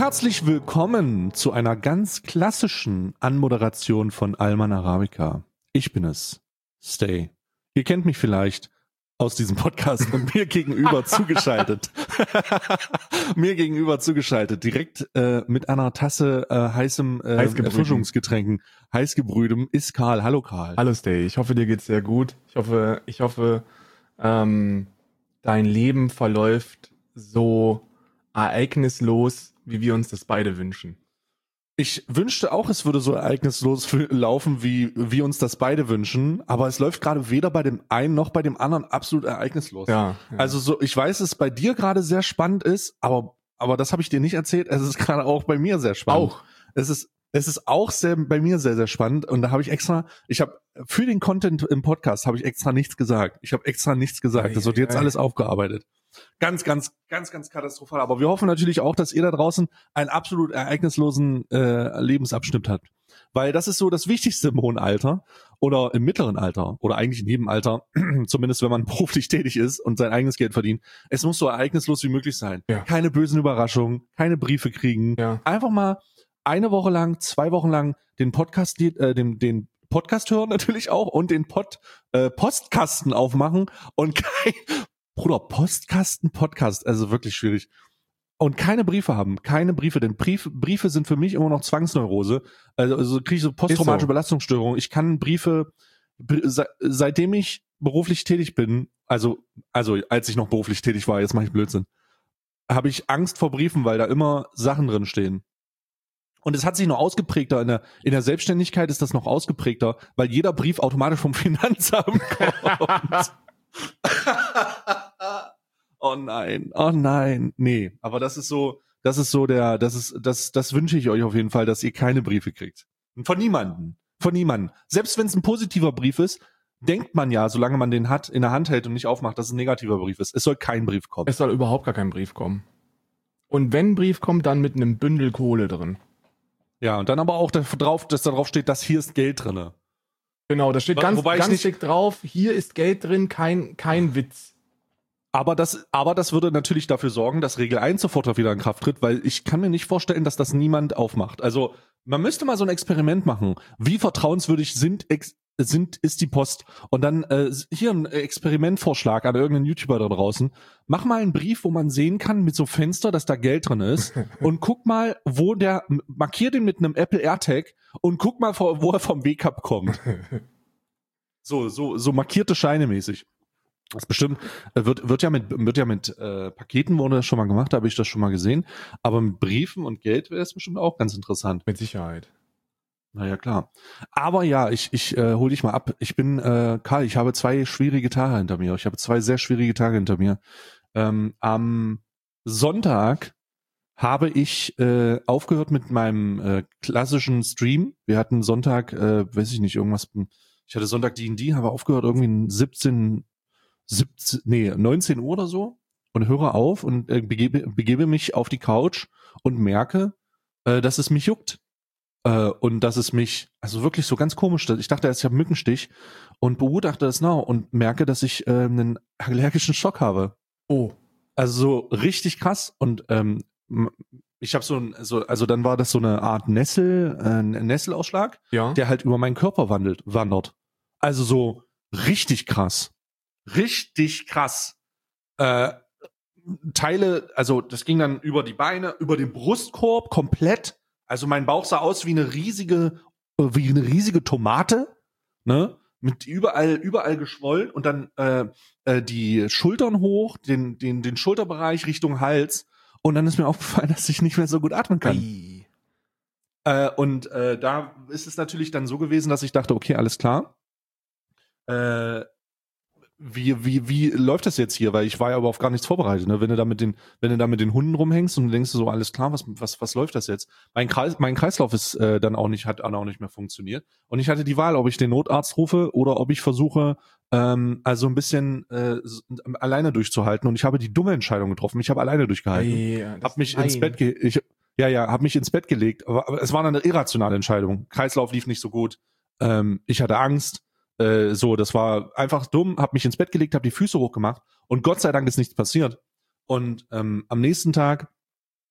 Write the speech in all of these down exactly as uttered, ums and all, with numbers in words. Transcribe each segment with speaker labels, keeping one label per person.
Speaker 1: Herzlich willkommen zu einer ganz klassischen Anmoderation von Alman Arabica. Ich bin es, Stay. Ihr kennt mich vielleicht aus diesem Podcast und mir gegenüber zugeschaltet. mir gegenüber zugeschaltet, direkt äh, mit einer Tasse äh, heißem äh, Erfrischungsgetränken, heißgebrühtem, ist Karl. Hallo Karl.
Speaker 2: Hallo Stay, ich hoffe, dir geht's sehr gut. Ich hoffe, ich hoffe, ähm, dein Leben verläuft so ereignislos, wie wir uns das beide wünschen.
Speaker 1: Ich wünschte auch, es würde so ereignislos laufen, wie wir uns das beide wünschen, aber es läuft gerade weder bei dem einen noch bei dem anderen absolut ereignislos.
Speaker 2: Ja, ja.
Speaker 1: Also so, ich weiß, dass es bei dir gerade sehr spannend ist, aber aber das habe ich dir nicht erzählt. Es ist gerade auch bei mir sehr spannend.
Speaker 2: Auch.
Speaker 1: Es ist es ist auch sehr bei mir sehr sehr spannend und da habe ich extra, ich habe für den Content im Podcast habe ich extra nichts gesagt. Ich habe extra nichts gesagt.
Speaker 2: Ei,
Speaker 1: Das wird
Speaker 2: ei,
Speaker 1: jetzt
Speaker 2: ei.
Speaker 1: alles aufgearbeitet. Ganz, ganz, ganz, ganz katastrophal. Aber wir hoffen natürlich auch, dass ihr da draußen einen absolut ereignislosen äh, Lebensabschnitt habt. Weil das ist so das Wichtigste im hohen Alter oder im mittleren Alter oder eigentlich in jedem Alter, zumindest wenn man beruflich tätig ist und sein eigenes Geld verdient. Es muss so ereignislos wie möglich sein.
Speaker 2: Ja.
Speaker 1: Keine bösen Überraschungen, keine Briefe kriegen.
Speaker 2: Ja.
Speaker 1: Einfach mal eine Woche lang, zwei Wochen lang den Podcast, äh, den, den Podcast hören natürlich auch und den Pod, äh, Postkasten aufmachen und kein Bruder, Postkasten, Podcast, also wirklich schwierig. Und keine Briefe haben, keine Briefe, denn Brief, Briefe sind für mich immer noch Zwangsneurose. Also, also kriege ich so posttraumatische
Speaker 2: so.
Speaker 1: Belastungsstörung. Ich kann Briefe, se, seitdem ich beruflich tätig bin, also also als ich noch beruflich tätig war, jetzt mache ich Blödsinn, habe ich Angst vor Briefen, weil da immer Sachen drin stehen. Und es hat sich noch ausgeprägter, in der, in der Selbstständigkeit ist das noch ausgeprägter, weil jeder Brief automatisch vom Finanzamt kommt. Oh nein, oh nein, nee, aber das ist so, das ist so der, das ist, das, das wünsche ich euch auf jeden Fall, dass ihr keine Briefe kriegt. Von niemandem, von niemandem. Selbst wenn es ein positiver Brief ist, denkt man ja, solange man den hat, in der Hand hält und nicht aufmacht, dass es ein negativer Brief ist. Es soll kein Brief kommen.
Speaker 2: Es soll überhaupt gar kein Brief kommen. Und wenn ein Brief kommt, dann mit einem Bündel Kohle drin.
Speaker 1: Ja, und dann aber auch da drauf, dass da drauf steht, dass hier ist Geld drinne.
Speaker 2: Genau, da steht ganz,
Speaker 1: Wobei ich
Speaker 2: ganz
Speaker 1: nicht-
Speaker 2: dick drauf, hier ist Geld drin, kein, kein Witz.
Speaker 1: Aber das, aber das würde natürlich dafür sorgen, dass Regel eins sofort wieder in Kraft tritt, weil ich kann mir nicht vorstellen, dass das niemand aufmacht. Also man müsste mal so ein Experiment machen. Wie vertrauenswürdig sind, ex, sind ist die Post? Und dann äh, hier ein Experimentvorschlag an irgendeinen YouTuber da draußen. Mach mal einen Brief, wo man sehen kann mit so Fenster, dass da Geld drin ist. Und guck mal, wo der, markier den mit einem Apple AirTag und guck mal, wo er vom Wake-Up kommt. So, so, so markierte Scheine mäßig. Das bestimmt äh, wird wird ja mit wird ja mit äh, Paketen wurde das schon mal gemacht, da habe ich das schon mal gesehen, aber mit Briefen und Geld wäre es bestimmt auch ganz interessant.
Speaker 2: Mit Sicherheit.
Speaker 1: Naja, klar. Aber ja, ich ich äh, hol dich mal ab. Ich bin äh, Karl, ich habe zwei schwierige Tage hinter mir. Ich habe zwei sehr schwierige Tage hinter mir. Ähm, am Sonntag habe ich äh, aufgehört mit meinem äh, klassischen Stream. Wir hatten Sonntag, äh, weiß ich nicht, irgendwas, ich hatte Sonntag D und D, habe aufgehört irgendwie siebzehn siebzehn, nee, neunzehn Uhr oder so und höre auf und äh, begebe, begebe mich auf die Couch und merke, äh, dass es mich juckt. Äh, und dass es mich, also wirklich so ganz komisch, ich dachte erst, ich habe einen Mückenstich und begutachte das now und merke, dass ich äh, einen allergischen Schock habe.
Speaker 2: Oh.
Speaker 1: Also so richtig krass und ähm, m- ich habe so ein, so, also dann war das so eine Art Nessel, äh, Nesselausschlag,
Speaker 2: Ja.
Speaker 1: der halt über meinen Körper wandelt, wandert. Also so richtig krass. Richtig krass. Äh, Teile, also das ging dann über die Beine, über den Brustkorb komplett. Also mein Bauch sah aus wie eine riesige, äh, wie eine riesige Tomate, ne? Mit überall, überall geschwollen und dann äh, äh, die Schultern hoch, den, den, den Schulterbereich Richtung Hals. Und dann ist mir aufgefallen, dass ich nicht mehr so gut atmen kann.
Speaker 2: Ei.
Speaker 1: Äh, und äh, da ist es natürlich dann so gewesen, dass ich dachte, okay, alles klar. Äh, wie, wie, wie läuft das jetzt hier? Weil ich war ja aber auf gar nichts vorbereitet. Ne? Wenn du da mit den, wenn du da mit den Hunden rumhängst und du denkst so, alles klar, was, was, was läuft das jetzt? Mein Kreis, mein Kreislauf ist äh, dann auch nicht, hat dann auch nicht mehr funktioniert. Und ich hatte die Wahl, ob ich den Notarzt rufe oder ob ich versuche, ähm, also ein bisschen äh, s- alleine durchzuhalten. Und ich habe die dumme Entscheidung getroffen. Ich habe alleine durchgehalten.
Speaker 2: Ei, das-
Speaker 1: Hab mich ins
Speaker 2: nein.
Speaker 1: Bett ge ich, ja, ja, hab mich ins Bett gelegt, aber, aber es war eine irrationale Entscheidung. Kreislauf lief nicht so gut. Ähm, ich hatte Angst. Äh, so, das war einfach dumm. Hab mich ins Bett gelegt, hab die Füße hochgemacht und Gott sei Dank ist nichts passiert. Und ähm, am nächsten Tag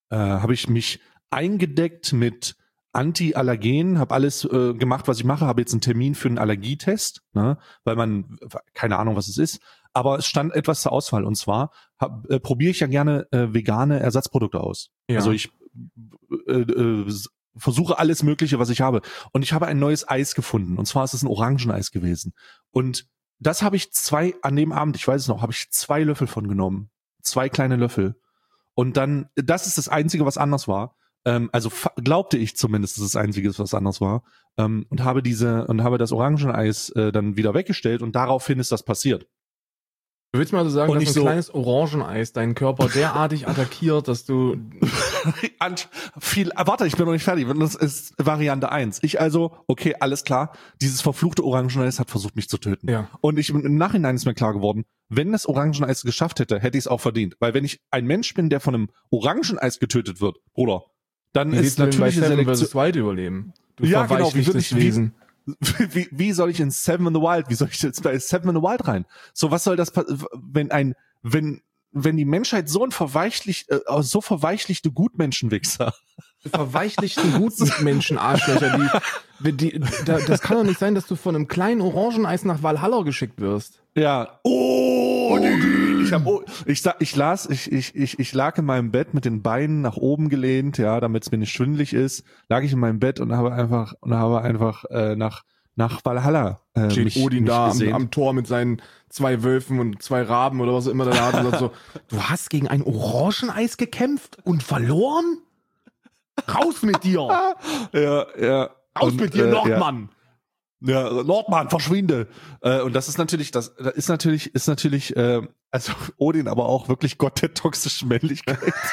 Speaker 1: äh, habe ich mich eingedeckt mit Anti-Allergen, habe alles äh, gemacht, was ich mache, habe jetzt einen Termin für einen Allergietest, ne, weil man, keine Ahnung, was es ist, aber es stand etwas zur Auswahl und zwar äh, probiere ich ja gerne äh, vegane Ersatzprodukte aus.
Speaker 2: Ja.
Speaker 1: Also ich äh, äh, versuche alles Mögliche, was ich habe und ich habe ein neues Eis gefunden und zwar ist es ein Orangeneis gewesen und das habe ich zwei, an dem Abend, ich weiß es noch, habe ich zwei Löffel von genommen, zwei kleine Löffel und dann, das ist das Einzige, was anders war. Ähm, also fa- glaubte ich zumindest, dass das Einzige ist, was anders war. Ähm, und habe diese und habe das Orangeneis äh, dann wieder weggestellt und daraufhin ist das passiert.
Speaker 2: Du willst mal so sagen,
Speaker 1: Und
Speaker 2: dass
Speaker 1: ich
Speaker 2: ein
Speaker 1: so-
Speaker 2: kleines Orangeneis deinen Körper derartig attackiert, dass du...
Speaker 1: An, viel, ah, warte, ich bin noch nicht fertig. Das ist Variante eins. Ich also, okay, alles klar. Dieses verfluchte Orangeneis hat versucht, mich zu töten.
Speaker 2: Ja.
Speaker 1: Und ich, im Nachhinein ist mir klar geworden, wenn das Orangeneis geschafft hätte, hätte ich es auch verdient. Weil wenn ich ein Mensch bin, der von einem Orangeneis getötet wird, Bruder, dann
Speaker 2: Wie
Speaker 1: ist
Speaker 2: willst du denn bei
Speaker 1: natürliche
Speaker 2: Seven
Speaker 1: Selektion.
Speaker 2: versus. Wild überleben? Du
Speaker 1: Ja, genau, wie würde
Speaker 2: verweichlichtes
Speaker 1: ich, wie,
Speaker 2: Wesen.
Speaker 1: wie, wie soll ich in Seven in the Wild, wie soll ich jetzt bei Seven in the Wild rein? So, was soll das, pa- wenn ein, wenn, wenn die Menschheit so ein verweichlicht, äh, so verweichlichte Gutmenschenwichser.
Speaker 2: Verweichlichten Gutmenschen Arschlöcher, die, die, da, das kann doch nicht sein, dass du von einem kleinen Orangeneis nach Valhalla geschickt wirst.
Speaker 1: Ja. Oh, ich hab, oh, ich sag, ich las, ich, ich, ich, ich lag in meinem Bett mit den Beinen nach oben gelehnt, ja, damit es mir nicht schwindelig ist, lag ich in meinem Bett und habe einfach, und habe einfach, äh, nach, nach Valhalla, äh,
Speaker 2: Steht
Speaker 1: mich,
Speaker 2: Odin
Speaker 1: mich
Speaker 2: da am,
Speaker 1: gesehnt.
Speaker 2: am Tor mit seinen zwei Wölfen und zwei Raben oder was auch immer der da hat und sagt so, du hast gegen ein Orangeneis gekämpft und verloren? Raus mit dir!
Speaker 1: Ja, ja.
Speaker 2: Raus
Speaker 1: Und,
Speaker 2: mit dir,
Speaker 1: äh,
Speaker 2: Nordmann!
Speaker 1: Ja, ja Nordmann, verschwinde. Äh, und das ist natürlich, das, das ist natürlich, ist natürlich, äh, also Odin, aber auch wirklich Gott der toxischen Männlichkeit.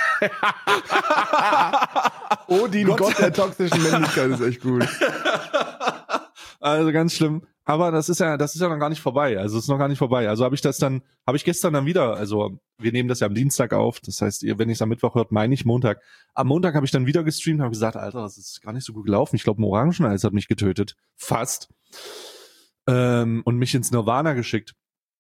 Speaker 2: Odin,
Speaker 1: Gott-
Speaker 2: Gott der toxischen Männlichkeit, ist echt gut.
Speaker 1: Also ganz schlimm. Aber das ist ja, das ist ja noch gar nicht vorbei. Also es ist noch gar nicht vorbei. Also habe ich das dann, habe ich gestern dann wieder, also wir nehmen das ja am Dienstag auf. Das heißt, ihr, wenn ich es am Mittwoch hört, meine ich Montag. Am Montag habe ich dann wieder gestreamt, habe gesagt, Alter, das ist gar nicht so gut gelaufen. Ich glaube, ein Orangeneis hat mich getötet. Fast. Ähm, und mich ins Nirvana geschickt.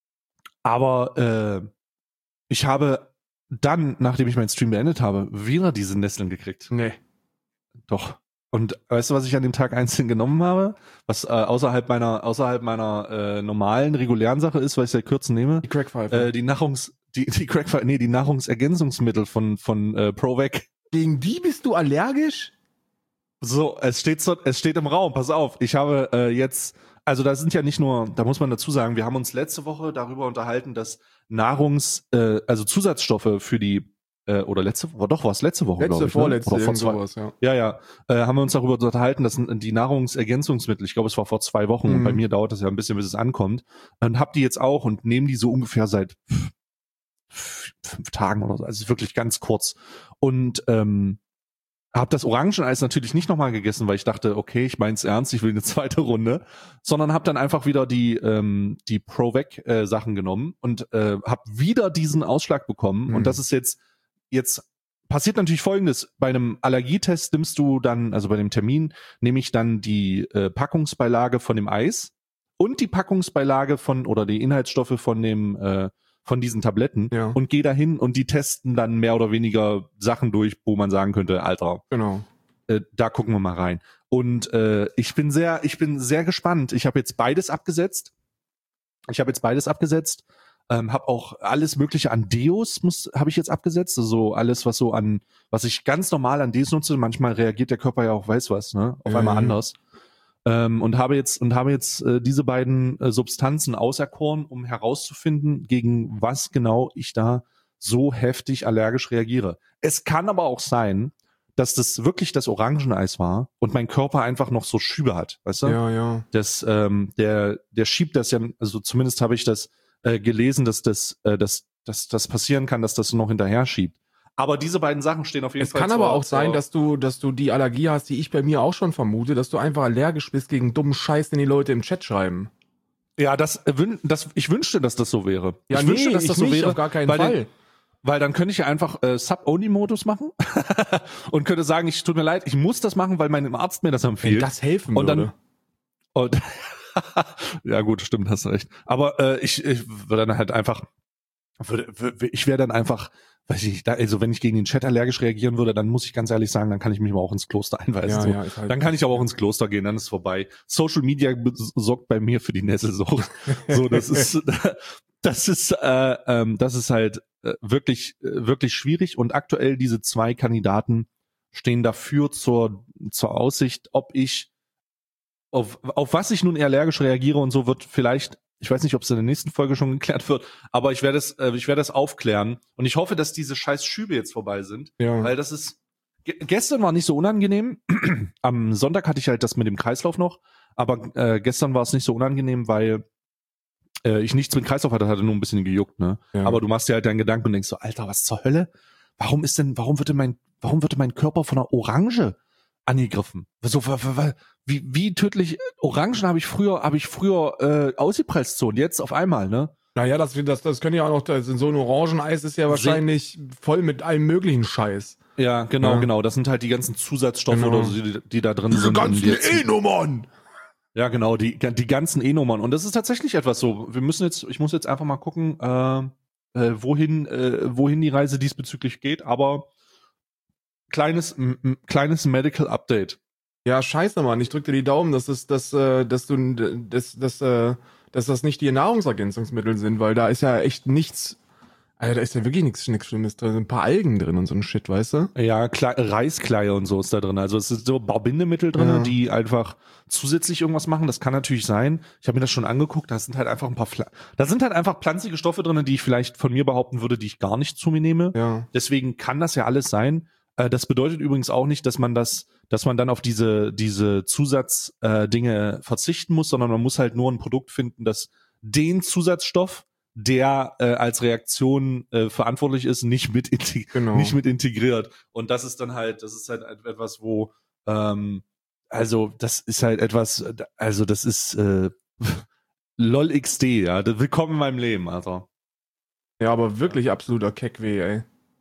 Speaker 1: Aber äh, ich habe dann, nachdem ich meinen Stream beendet habe, wieder diese Nesseln gekriegt.
Speaker 2: Nee.
Speaker 1: Doch. Und weißt du, was ich an dem Tag einzeln genommen habe? Was äh, außerhalb meiner außerhalb meiner äh, normalen, regulären Sache ist, weil ich seit Kürzen nehme?
Speaker 2: Die Crackpfeife.
Speaker 1: Äh, die Nahrungs die die Crack nee, die Nahrungsergänzungsmittel von von äh, ProVec.
Speaker 2: Gegen die bist du allergisch?
Speaker 1: So, es steht so, es steht im Raum, pass auf. Ich habe äh, jetzt, also da sind ja nicht nur, da muss man dazu sagen, wir haben uns letzte Woche darüber unterhalten, dass Nahrungs äh, also Zusatzstoffe für die äh, oder letzte Woche, doch war es letzte Woche,
Speaker 2: Letzte,
Speaker 1: glaube ich,
Speaker 2: vorletzte,
Speaker 1: ne? Oder vor
Speaker 2: irgend
Speaker 1: zwei,
Speaker 2: sowas, ja.
Speaker 1: Ja, ja. Äh, haben wir uns darüber unterhalten, dass die Nahrungsergänzungsmittel, ich glaube, es war vor zwei Wochen,
Speaker 2: Mhm.
Speaker 1: und bei mir dauert das ja ein bisschen, bis es ankommt, und hab die jetzt auch und nehme die so ungefähr seit pff, pff, fünf Tagen oder so. Also es ist wirklich ganz kurz. Und ähm, habe das Orangeneis natürlich nicht nochmal gegessen, weil ich dachte, okay, ich mein's ernst, ich will eine zweite Runde, sondern habe dann einfach wieder die ähm, die ProVec-Sachen genommen und äh, habe wieder diesen Ausschlag bekommen.
Speaker 2: Mhm.
Speaker 1: Und das ist jetzt jetzt passiert natürlich Folgendes: Bei einem Allergietest nimmst du dann, also bei dem Termin nehme ich dann die äh, Packungsbeilage von dem Eis und die Packungsbeilage von oder die Inhaltsstoffe von dem äh, von diesen Tabletten
Speaker 2: Ja.
Speaker 1: und gehe dahin und die testen dann mehr oder weniger Sachen durch, wo man sagen könnte, Alter,
Speaker 2: Genau.
Speaker 1: äh, da gucken wir mal rein. Und äh, ich bin sehr, ich bin sehr gespannt. Ich habe jetzt beides abgesetzt. Ich habe jetzt beides abgesetzt. Ähm, habe auch alles Mögliche an Deos muss habe ich jetzt abgesetzt. Also alles, was so an, was ich ganz normal an Deos nutze. Manchmal reagiert der Körper ja auch, weiß was, ne, auf
Speaker 2: Ja,
Speaker 1: einmal
Speaker 2: ja.
Speaker 1: anders. Ähm, und habe jetzt und habe jetzt äh, diese beiden äh, Substanzen auserkoren, um herauszufinden, gegen was genau ich da so heftig allergisch reagiere. Es kann aber auch sein, dass das wirklich das Orangeneis war und mein Körper einfach noch so Schübe hat, weißt du?
Speaker 2: Ja, ja.
Speaker 1: Das, ähm, der, der schiebt das ja, also zumindest habe ich das äh, gelesen, dass das, äh, dass, dass das passieren kann, dass das noch hinterher schiebt. Aber diese beiden Sachen stehen auf jeden
Speaker 2: Es
Speaker 1: Fall.
Speaker 2: kann
Speaker 1: zur-
Speaker 2: aber auch sein,
Speaker 1: zur-
Speaker 2: dass du, dass du die Allergie hast, die ich bei mir auch schon vermute, dass du einfach allergisch bist gegen dummen Scheiß, den die Leute im Chat schreiben.
Speaker 1: Ja, das, äh, wün- das, ich wünschte, dass das so wäre.
Speaker 2: Ja,
Speaker 1: ich
Speaker 2: nee,
Speaker 1: wünschte, dass das
Speaker 2: ich
Speaker 1: so
Speaker 2: nicht,
Speaker 1: wäre.
Speaker 2: auf gar keinen
Speaker 1: weil
Speaker 2: Fall.
Speaker 1: Dann, weil dann könnte ich ja einfach äh, Sub-Only-Modus machen und könnte sagen, ich tut mir leid, ich muss das machen, weil mein Arzt mir das
Speaker 2: Wenn
Speaker 1: empfiehlt.
Speaker 2: das helfen
Speaker 1: Und
Speaker 2: würde.
Speaker 1: dann und ja gut, stimmt, hast du recht. Aber äh, ich, ich würde dann halt einfach würde, würde, ich wäre dann einfach, weiß ich, da, also wenn ich gegen den Chat allergisch reagieren würde, dann muss ich ganz ehrlich sagen, dann kann ich mich mal auch ins Kloster einweisen.
Speaker 2: Ja,
Speaker 1: so.
Speaker 2: ja, ist halt
Speaker 1: Dann kann ich aber auch ins Kloster gehen, dann ist es vorbei. Social Media sorgt bei mir für die Nesselsucht. So, das ist, das ist, äh, ähm, das ist halt äh, wirklich, äh, wirklich schwierig. Und aktuell diese zwei Kandidaten stehen dafür zur, zur Aussicht, ob ich auf, auf was ich nun allergisch reagiere und so wird vielleicht, ich weiß nicht, ob es in der nächsten Folge schon geklärt wird, aber ich werde es, äh, ich werde es aufklären und ich hoffe, dass diese scheiß Schübe jetzt vorbei sind,
Speaker 2: Ja.
Speaker 1: weil das ist, ge- gestern war nicht so unangenehm, am Sonntag hatte ich halt das mit dem Kreislauf noch, aber äh, gestern war es nicht so unangenehm, weil äh, ich nichts mit Kreislauf hatte, hatte nur ein bisschen gejuckt, ne,
Speaker 2: Ja.
Speaker 1: aber du machst dir halt deinen Gedanken und denkst so, Alter, was zur Hölle? Warum ist denn, warum wird denn mein, warum wird denn mein Körper von einer Orange angegriffen? So, wie, wie tödlich Orangen habe ich früher, habe ich früher äh, ausgepresst so und jetzt auf einmal, ne?
Speaker 2: Naja, das, das, das können ja auch noch, das, so ein Orangeneis ist ja wahrscheinlich voll mit allem möglichen Scheiß.
Speaker 1: Ja, genau,
Speaker 2: Ja.
Speaker 1: genau. Das sind halt die ganzen Zusatzstoffe
Speaker 2: Genau.
Speaker 1: oder so, die, die da drin
Speaker 2: Diese
Speaker 1: sind.
Speaker 2: ganzen
Speaker 1: die jetzt-
Speaker 2: E-Nummern!
Speaker 1: Ja, genau, die, die ganzen E-Nummern. Und das ist tatsächlich etwas so. Wir müssen jetzt, ich muss jetzt einfach mal gucken, äh, äh, wohin, äh, wohin die Reise diesbezüglich geht, aber kleines, m, m, kleines Medical Update.
Speaker 2: Ja, scheiße, Mann. Ich drück dir die Daumen, dass das, dass, äh, dass du, dass, dass, äh, dass das nicht die Nahrungsergänzungsmittel sind, weil da ist ja echt nichts, also da ist ja wirklich nichts, nichts Schlimmes drin. Ein paar Algen drin und so ein Shit, weißt du?
Speaker 1: Ja, Kle Reiskleie und so ist da drin. Also es ist so Baumbindemittel drin,
Speaker 2: Ja.
Speaker 1: die einfach zusätzlich irgendwas machen. Das kann natürlich sein. Ich habe mir das schon angeguckt. Da sind halt einfach ein paar, Pfla da sind halt einfach pflanzliche Stoffe drin, die ich vielleicht von mir behaupten würde, die ich gar nicht zu mir nehme.
Speaker 2: Ja.
Speaker 1: Deswegen kann das ja alles sein. Äh, das bedeutet übrigens auch nicht, dass man das, dass man dann auf diese diese Zusatzdinge äh, Dinge verzichten muss, sondern man muss halt nur ein Produkt finden, das den Zusatzstoff, der äh, als Reaktion äh, verantwortlich ist, nicht mit integ
Speaker 2: Genau.
Speaker 1: nicht mit integriert. Und das ist dann halt, das ist halt etwas, wo ähm, also das ist halt etwas, also das ist äh, LOL X D, ja, willkommen in meinem Leben, also.
Speaker 2: Ja, aber wirklich absoluter Keckweh, ey.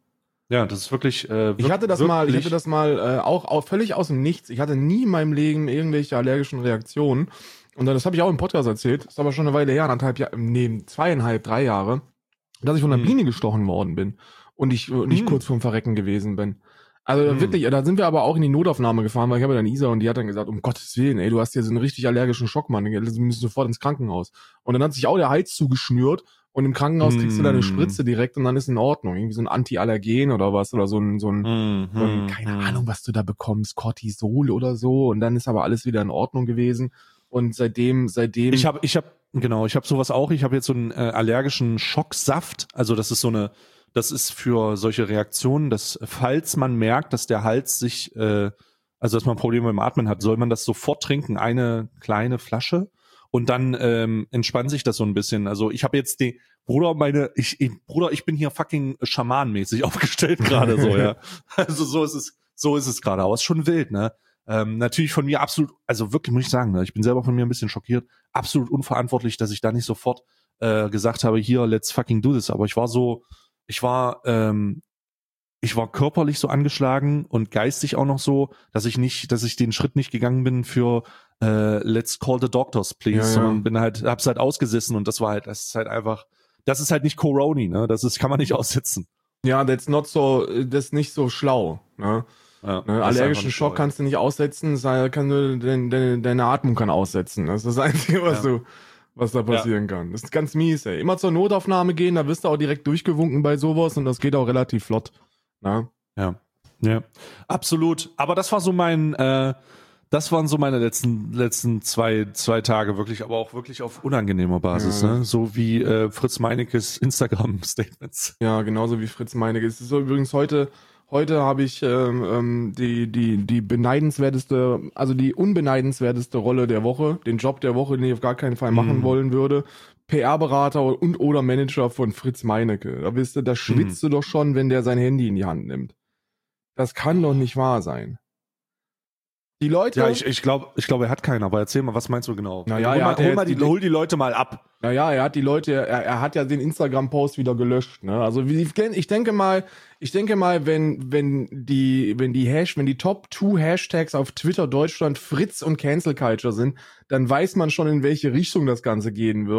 Speaker 1: Ja, das ist wirklich. Äh,
Speaker 2: Ich hatte das
Speaker 1: wirklich,
Speaker 2: mal, ich hatte das mal äh, auch, auch völlig aus dem Nichts. Ich hatte nie in meinem Leben irgendwelche allergischen Reaktionen. Und dann, das habe ich auch im Podcast erzählt, ist aber schon eine Weile her, anderthalb Jahre, nee, zweieinhalb, drei Jahre, dass ich von einer
Speaker 1: Mhm.
Speaker 2: Biene gestochen worden bin und ich und ich
Speaker 1: Mhm.
Speaker 2: kurz vorm Verrecken gewesen bin. Also
Speaker 1: Mhm.
Speaker 2: wirklich, da sind wir aber auch in die Notaufnahme gefahren, weil ich habe dann Isa und die hat dann gesagt, um Gottes Willen, ey, du hast hier so einen richtig allergischen Schock, Mann, du musst sofort ins Krankenhaus. Und dann hat sich auch der Hals zugeschnürt und im Krankenhaus kriegst du deine
Speaker 1: Mhm.
Speaker 2: Spritze direkt und dann ist in Ordnung. Irgendwie so ein Antiallergen oder was oder so ein, so ein,
Speaker 1: Mhm.
Speaker 2: so ein keine Ahnung, was du da bekommst, Cortisol oder so und dann ist aber alles wieder in Ordnung gewesen. Und seitdem, seitdem.
Speaker 1: Ich habe, ich habe, genau, ich habe sowas auch. Ich habe jetzt so einen äh, allergischen Schocksaft. Also das ist so eine, das ist für solche Reaktionen, dass falls man merkt, dass der Hals sich, äh, also dass man Probleme beim Atmen hat, soll man das sofort trinken, eine kleine Flasche und dann ähm, entspannt sich das so ein bisschen. Also ich habe jetzt die Bruder, meine, ich, ich Bruder, ich bin hier fucking schamanmäßig aufgestellt gerade so, ja. Also so ist es, so ist es gerade. Aber es ist schon wild, ne? Ähm, natürlich von mir absolut, also wirklich muss ich sagen, ne, ich bin selber von mir ein bisschen schockiert, absolut unverantwortlich, dass ich da nicht sofort äh, gesagt habe, hier, let's fucking do this. Aber ich war so, ich war, ähm, ich war körperlich so angeschlagen und geistig auch noch so, dass ich nicht, dass ich den Schritt nicht gegangen bin für äh, let's call the doctors, please,
Speaker 2: Ja, ja.
Speaker 1: sondern bin halt, hab's halt ausgesessen und das war halt, das ist halt einfach, das ist halt nicht Corona, ne, das ist, kann man nicht aussitzen.
Speaker 2: Ja, that's not so, das ist nicht so schlau, ne?
Speaker 1: Ja,
Speaker 2: Ne,
Speaker 1: das ist einfach
Speaker 2: allergischen
Speaker 1: nicht
Speaker 2: Schock
Speaker 1: schlau,
Speaker 2: kannst du nicht aussetzen, sei- kann du, deine, deine, deine Atmung kann aussetzen. Das ist das Einzige, was
Speaker 1: Ja.
Speaker 2: du, was da passieren kann. Das ist ganz mies, ey. Immer zur Notaufnahme gehen, da wirst du auch direkt durchgewunken bei sowas und das geht auch relativ flott. Ne?
Speaker 1: Ja, ja, absolut. Aber das war so mein, äh, das waren so meine letzten letzten zwei zwei Tage wirklich, aber auch wirklich auf unangenehmer Basis,
Speaker 2: Ja.
Speaker 1: ne? So wie äh, Fritz Meinekes Instagram-Statements.
Speaker 2: Ja, genauso wie Fritz Meinecke. Es ist so übrigens heute, heute habe ich ähm, ähm, die, die, die beneidenswerteste, also die unbeneidenswerteste Rolle der Woche, den Job der Woche, den ich auf gar keinen Fall machen
Speaker 1: Mhm.
Speaker 2: wollen würde. P R-Berater und oder Manager von Fritz Meinecke. Da wisst ihr, da schwitzt du doch schon, wenn der sein Handy in die Hand nimmt. Das kann doch nicht wahr sein. Die Leute,
Speaker 1: Ja, ich, ich glaube, ich glaube, er hat keinen, aber erzähl mal, was meinst du genau?
Speaker 2: Naja,
Speaker 1: hol
Speaker 2: er
Speaker 1: mal,
Speaker 2: hat ja
Speaker 1: hol,
Speaker 2: jetzt
Speaker 1: mal die,
Speaker 2: die-
Speaker 1: hol die Leute mal ab.
Speaker 2: naja, er hat die Leute, er, er hat ja den Instagram-Post wieder gelöscht, ne? Also wie, ich denke mal, ich denke mal, wenn, wenn die, wenn die Hash, wenn die Top zwei Hashtags auf Twitter Deutschland Fritz und Cancel Culture sind, dann weiß man schon, in welche Richtung das Ganze gehen wird.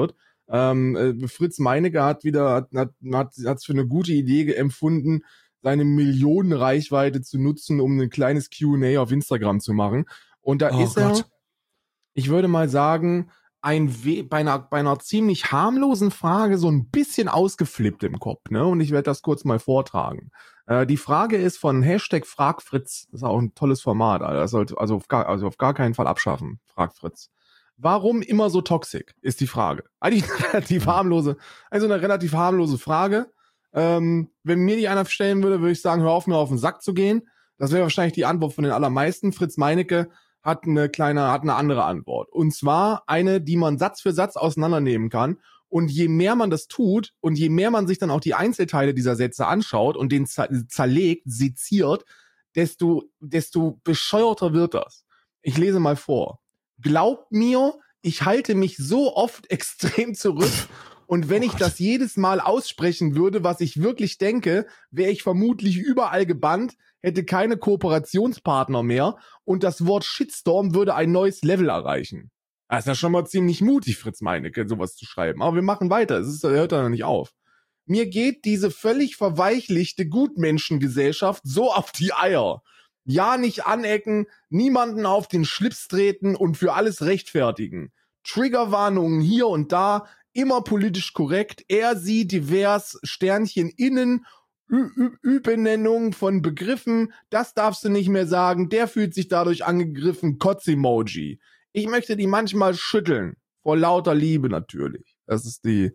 Speaker 2: Ähm, äh, Fritz Meinecke hat wieder, hat, hat, hat, hat's für eine gute Idee empfunden, seine Millionenreichweite zu nutzen, um ein kleines Q und A auf Instagram zu machen. Und da
Speaker 1: Oh
Speaker 2: ist er,
Speaker 1: Gott.
Speaker 2: ich würde mal sagen, ein We- bei einer, bei einer ziemlich harmlosen Frage so ein bisschen ausgeflippt im Kopf, ne? Und ich werde das kurz mal vortragen. Äh, die Frage ist von Hashtag FragFritz. Das ist auch ein tolles Format, Alter. Das sollte also auf gar, also auf gar keinen Fall abschaffen. FragFritz. Warum immer so toxisch, ist die Frage. Eigentlich eine relativ harmlose, also eine relativ harmlose Frage. Ähm, wenn mir die einer stellen würde, würde ich sagen, hör auf, mir auf den Sack zu gehen. Das wäre wahrscheinlich die Antwort von den allermeisten. Fritz Meinecke hat eine kleine, hat eine andere Antwort. Und zwar eine, die man Satz für Satz auseinandernehmen kann. Und je mehr man das tut und je mehr man sich dann auch die Einzelteile dieser Sätze anschaut und den zerlegt, seziert, desto, desto bescheuerter wird das. Ich lese mal vor. Glaubt mir, ich halte mich so oft extrem zurück. Und wenn
Speaker 1: Oh
Speaker 2: ich
Speaker 1: Gott.
Speaker 2: das jedes Mal aussprechen würde, was ich wirklich denke, wäre ich vermutlich überall gebannt, hätte keine Kooperationspartner mehr und das Wort Shitstorm würde ein neues Level erreichen. Das ist ja schon mal ziemlich mutig, Fritz Meinecke, sowas zu schreiben. Aber wir machen weiter, es ist, hört da noch nicht auf. Mir geht diese völlig verweichlichte Gutmenschengesellschaft so auf die Eier. Ja, nicht anecken, niemanden auf den Schlips treten und für alles rechtfertigen. Triggerwarnungen hier und da, immer politisch korrekt, er, sie, divers, Sternchen innen, Ü-Ü-Benennung von Begriffen, das darfst du nicht mehr sagen, der fühlt sich dadurch angegriffen, Kotz-Emoji. Ich möchte die manchmal schütteln, vor lauter Liebe natürlich. Das ist die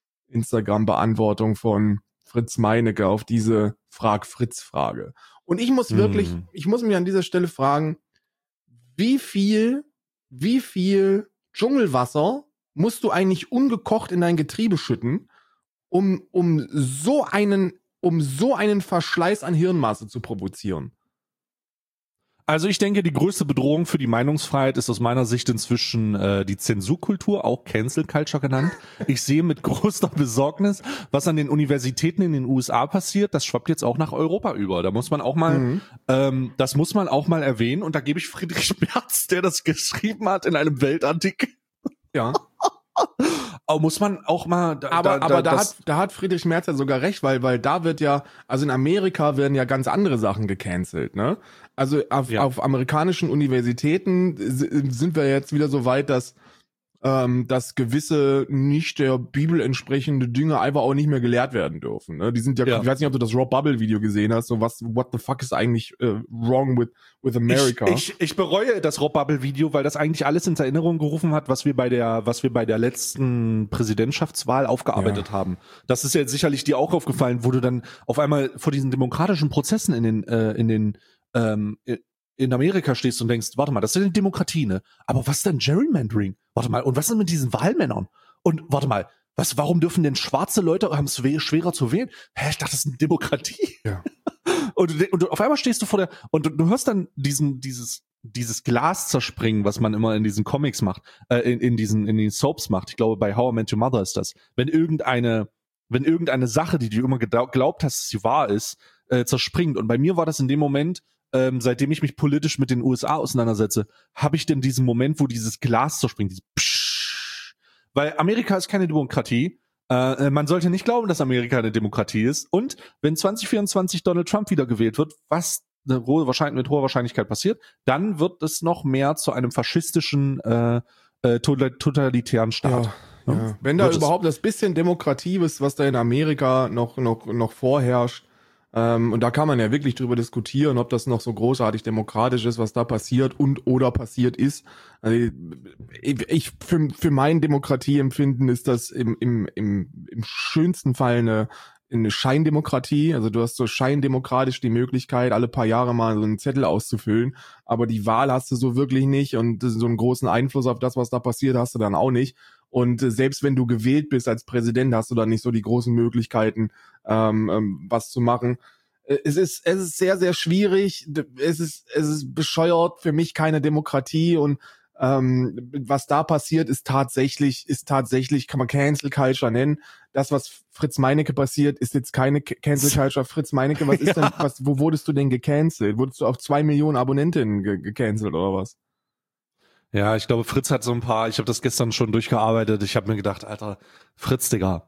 Speaker 2: Instagram-Beantwortung von Fritz Meinecke auf diese Frag-Fritz-Frage. Und ich muss wirklich,
Speaker 1: Hm.
Speaker 2: ich muss mich an dieser Stelle fragen, wie viel, wie viel Dschungelwasser musst du eigentlich ungekocht in dein Getriebe schütten, um, um so einen, um so einen Verschleiß an Hirnmasse zu provozieren?
Speaker 1: Also ich denke, die größte Bedrohung für die Meinungsfreiheit ist aus meiner Sicht inzwischen äh, die Zensurkultur, auch Cancel Culture genannt. Ich sehe mit großer Besorgnis, was an den Universitäten in den U S A passiert. Das schwappt jetzt auch nach Europa über. Da muss man auch mal,
Speaker 2: Mhm.
Speaker 1: ähm, das muss man auch mal erwähnen. Und da gebe ich Friedrich Merz, der das geschrieben hat in einem Weltartikel.
Speaker 2: Ja.
Speaker 1: Aber muss man auch mal. Da,
Speaker 2: Aber,
Speaker 1: da,
Speaker 2: aber da,
Speaker 1: das,
Speaker 2: hat, da hat Friedrich Merz ja sogar recht, weil, weil da wird ja, also in Amerika werden ja ganz andere Sachen gecancelt, ne? Also auf,
Speaker 1: Ja.
Speaker 2: auf amerikanischen Universitäten sind wir jetzt wieder so weit, dass, ähm, dass gewisse nicht der Bibel entsprechende Dinge einfach auch nicht mehr gelehrt werden dürfen, ne? Die sind ja,
Speaker 1: Ja.
Speaker 2: ich weiß nicht, ob du das Rob Bubble Video gesehen hast, so was, what the fuck is eigentlich uh, wrong with, with America?
Speaker 1: Ich, ich, ich bereue das Rob Bubble Video, weil das eigentlich alles in Erinnerung gerufen hat, was wir bei der, was wir bei der letzten Präsidentschaftswahl aufgearbeitet
Speaker 2: Ja.
Speaker 1: haben. Das ist jetzt sicherlich dir auch aufgefallen, wo du dann auf einmal vor diesen demokratischen Prozessen in den, äh, in den, ähm, in Amerika stehst und denkst, warte mal, das ist eine Demokratie, ne? Aber was ist denn Gerrymandering? Warte mal, und was ist mit diesen Wahlmännern? Und warte mal, was, warum dürfen denn schwarze Leute, haben es schwerer zu wählen? Hä, ich dachte, das ist eine Demokratie.
Speaker 2: Ja.
Speaker 1: Und, du- und du, auf einmal stehst du vor der, und du, du hörst dann diesen, dieses, dieses Glas zerspringen, was man immer in diesen Comics macht, äh, in, in diesen, in den Soaps macht. Ich glaube, bei How I Met Your Mother ist das. Wenn irgendeine, wenn irgendeine Sache, die du immer geglaubt hast, dass sie wahr ist, äh, zerspringt. Und bei mir war das in dem Moment, ähm, seitdem ich mich politisch mit den U S A auseinandersetze, habe ich denn diesen Moment, wo dieses Glas zerspringt, dieses Psch, weil Amerika ist keine Demokratie. Äh, man sollte nicht glauben, dass Amerika eine Demokratie ist. Und wenn zwanzig vierundzwanzig Donald Trump wiedergewählt wird, was eine hohe Wahrscheinlich, mit hoher Wahrscheinlichkeit passiert, dann wird es noch mehr zu einem faschistischen, äh, äh, totalitären Staat.
Speaker 2: Ja, ja. Wenn da
Speaker 1: Wird es-
Speaker 2: überhaupt das bisschen Demokratie ist, was da in Amerika noch, noch, noch vorherrscht, ähm, und da kann man ja wirklich drüber diskutieren, ob das noch so großartig demokratisch ist, was da passiert und oder passiert ist. Also ich, ich für, für mein Demokratieempfinden ist das im, im, im, im schönsten Fall eine, eine Scheindemokratie. Also du hast so scheindemokratisch die Möglichkeit, alle paar Jahre mal so einen Zettel auszufüllen, aber die Wahl hast du so wirklich nicht und so einen großen Einfluss auf das, was da passiert, hast du dann auch nicht. Und äh, selbst wenn du gewählt bist als Präsident, hast du dann nicht so die großen Möglichkeiten, ähm, ähm, was zu machen. Äh, Es ist, es ist sehr, sehr schwierig. D- Es ist, es ist bescheuert, für mich keine Demokratie und ähm, was da passiert, ist tatsächlich, ist tatsächlich, kann man Cancel Culture nennen. Das, was Fritz Meinecke passiert, ist jetzt keine Ca- Cancel Culture. Fritz Meinecke, was ist denn, was, wo wurdest du denn gecancelt? Wurdest du auf zwei Millionen Abonnentinnen ge gecancelt oder was?
Speaker 1: Ja, ich glaube, Fritz hat so ein paar, ich habe das gestern schon durchgearbeitet, ich habe mir gedacht, Alter, Fritz, Digga,